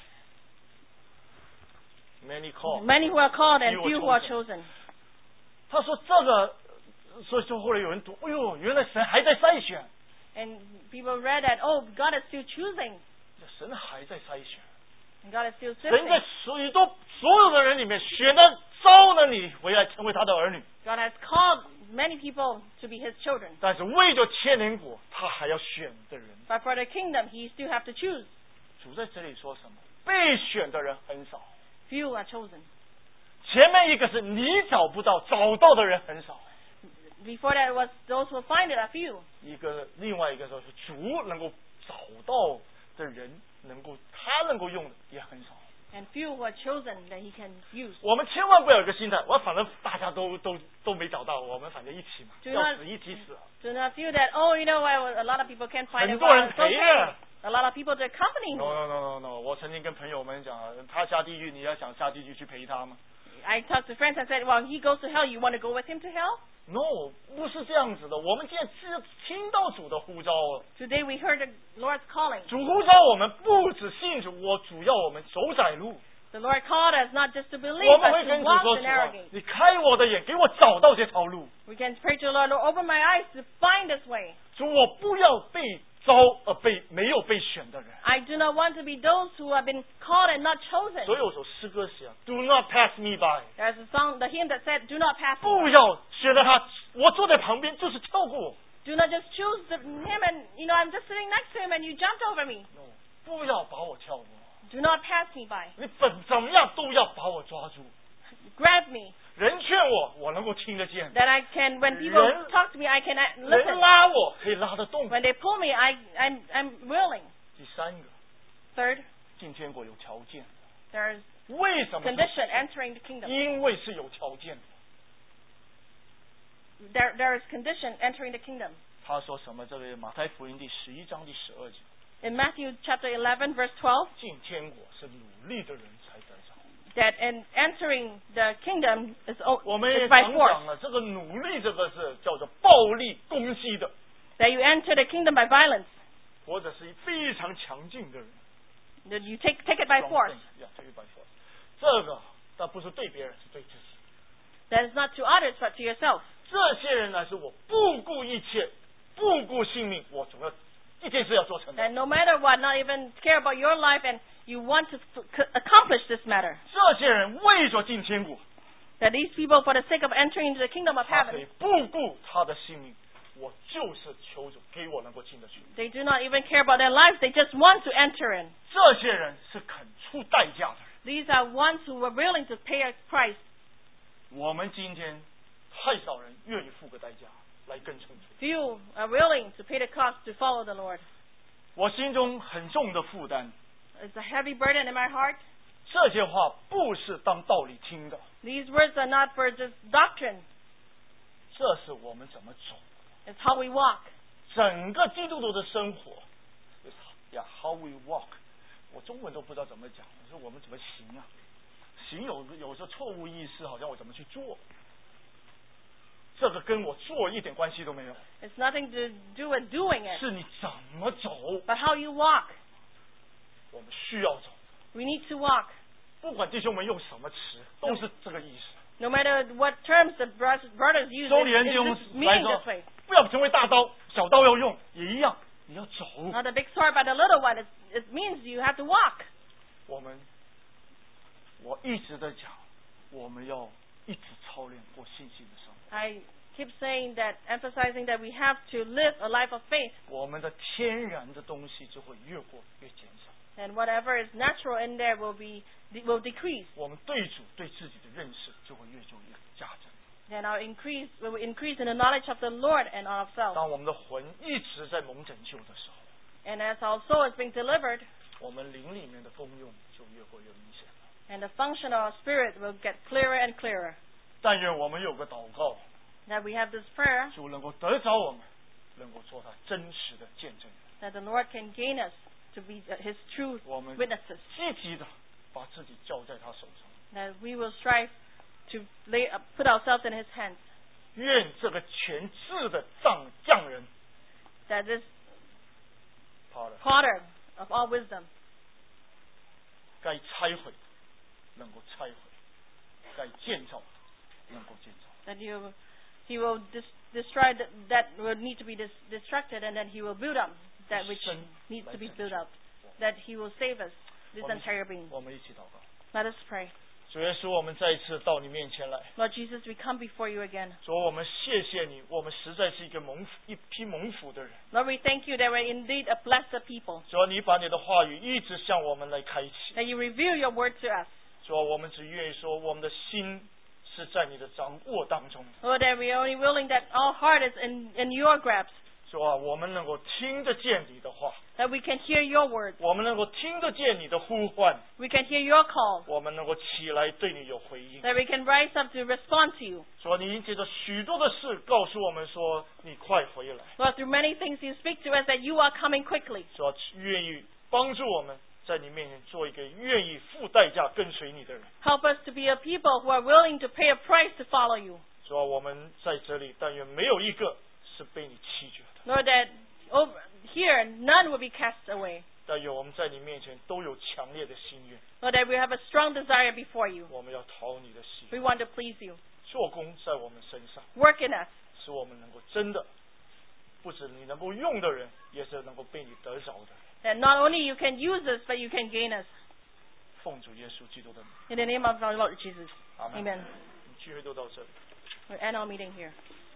Many call。 many who are called and Few are few who are chosen. chosen. 他说这个，所以说后来有人读，哎呦，原来神还在筛选， And people read that, oh, God is still choosing. 神还在筛选， And God is still 神在 sifting. 所有的人里面选了招了你回来成为他的儿女， God has called many people to be His children. 但是为着千年国，他还要选的人。 But for the kingdom, He still have to choose. 主在这里说什么？被选的人很少。 Few are chosen. 前面一个是你找不到，找到的人很少。 Before that, it was those who find it are few. 另外一个说是主能够找到的人，他能够用的也很少。 And few who are chosen that He can use. 我们千万不要有个心态，反正大家都没找到，我们反正一起嘛， 对要死一起死。 Do not feel that, oh, you know, a lot of people can't find it. 很多人 Well, it's 陪 okay. 着。 A lot of people to accompany No me. no no no no！ 我曾经跟朋友们讲，他下地狱，你要想下地狱去陪他吗 I talked to friends and said, well, he goes to hell. You want to go with him to hell? ？No， 不是这样子的。我们现在是听到主的呼召了， Today we heard the Lord's calling. 主呼召我们不止信主，主要我们走窄路。 The Lord called us not just to believe, 我们 but 会 to 跟主 walk 说 the 主 narrow 啊 gate. 你开我的眼，给我找到这条路。 We can pray to the Lord, Lord, open my eyes to find this way. 主，我不要被招没有被选的人。 I do not want to be those who have been called and not chosen. 所以有首诗歌写啊 ，Do not pass me by， There's a song, the hymn that said, do not pass me. 不要选了他，我坐在旁边就是跳过我。 Do not just choose him and, you know, I'm just sitting next to him and you jumped over me. No， 不要把我跳过， Do not pass me by. 你怎么样都要把我抓住。 Grab me. 人劝我，我能够听得见； That I can, when people Ren- talk to me, I can 人 listen. 拉我可以拉得动。 When they pull me, I'm willing. 第三个， Third, 进天国有条件。 there's 为什么是？ condition entering the kingdom. 因为是有条件的。 There is condition entering the kingdom. 他说什么？这个马太福音第11章第12节， In Matthew chapter 11, verse 12, 进天国是努力的人才得着。 that in entering the kingdom is 我们也 by 常 force. 讲了，这个努力这个是叫做暴力攻击的， That you enter the kingdom by violence. 或者是非常强劲的人。 That you take it by force. Yeah, take it by force. 这个但不是对别人，是对自己。 That is not to others, but to yourself. 这些人乃是我不顾一切、不顾性命，我总要一件事要做成的。 And no matter what, not even care about your life, and you want to accomplish this matter. 这些人为着进天国， That these people, for the sake of entering into the kingdom of 他可 heaven, 以不顾他的性命，我就是求主给我能够进得去。 they do not even care about their lives. They just want to enter in. 这些人是肯出代价的人。 These are ones who were willing to pay a price. 我们今天太少人愿意付个代价来跟从主。 Few are willing to pay the cost to follow the Lord. 我心中很重的负担， It's a heavy burden in my heart. 这些话不是当道理听的， These words are not for just doctrine. 这是我们怎么走。 It's how we walk. 整个基督徒的生活呀 ，how we walk， 我中文都不知道怎么讲，我说我们怎么行啊？行有时候错误意识，好像我怎么去做，这个跟我做一点关系都没有， It's nothing to do with doing it, 是你怎么走， but how you walk. 我们需要走。 We need to walk. 不管弟兄们用什么词，都是这个意思。 No matter what terms the brothers use, 周年弟兄 it's 来 meaning 说 this way. 不要成为大刀，小刀要用，也一样，你要走。 Not a big sword, but a little one. It means you have to walk. 我一直在讲，我们要一直操练过信心的生活。 I keep saying that, emphasizing that we have to live a life of faith. 我们的天然的东西就会越过越减少。 And whatever is natural in there will decrease. 我们对主对自己的认识就会越做越加增。 And will increase in the knowledge of the Lord and of ourselves. 当我们的魂一直在蒙拯救的时候， And as our soul is being delivered, 我们灵里面的功用就越过越明显了。 and the function of our spirit will get clearer and clearer. 但愿我们有个祷告， That we have this prayer, 主能够得着我们，能够做他真实的见证人。 that the Lord can gain us to be His true 我们 witnesses. 积极的把自己交在他手上。 That we will strive to put ourselves in His hands. 愿这个全智的匠人 That this 他的 potter of all wisdom, 该拆毁能够拆毁，该建造能够建造。 that He will destroy that will need to be destructed, and then He will build up that which needs to be built up. That He will save us, this entire being. 我们一起祷告。 Let us pray. 主耶稣，我们再一次到你面前来。 Lord Jesus, we come before you again. 主，我们谢谢你，我们实在是一批蒙福的人。 Lord, we thank you that we're indeed a blessed people. 主，你把你的话语一直向我们来开启。 That you reveal your word to us. 主，我们只愿意说，我们的心是在你的掌握当中的。 Lord, that we are only willing that our heart is in your grasp. 主啊，我们能够听得见你的话， That we can hear your word. 我们能够听得见你的呼唤， We can hear your call. 我们能够起来对你有回应。 That we can rise up to respond to you. 主，你借着许多的事告诉我们说，你快回来。 Lord, through many things you speak to us that you are coming quickly. 主，愿意帮助我们在你面前做一个愿意付代价跟随你的人。 Help us to be a people who are willing to pay a price to follow you. 主啊，我们在这里，但愿没有一个是被你弃绝的。 Lord, that over here none will be cast away. 但愿我们在你面前都有强烈的心愿， Lord, that we have a strong desire before you. 我们要讨你的喜 We want to please you. 做工在我们身上， Work in us. 使我们能够真的，不止你能够用的人，也是能够被你得着的。 That not only you can use us, but you can gain us. 奉主耶稣基督的名， In the name of our Lord Jesus. 阿门。 Amen. 聚会都到这里。 We'll end our meeting here.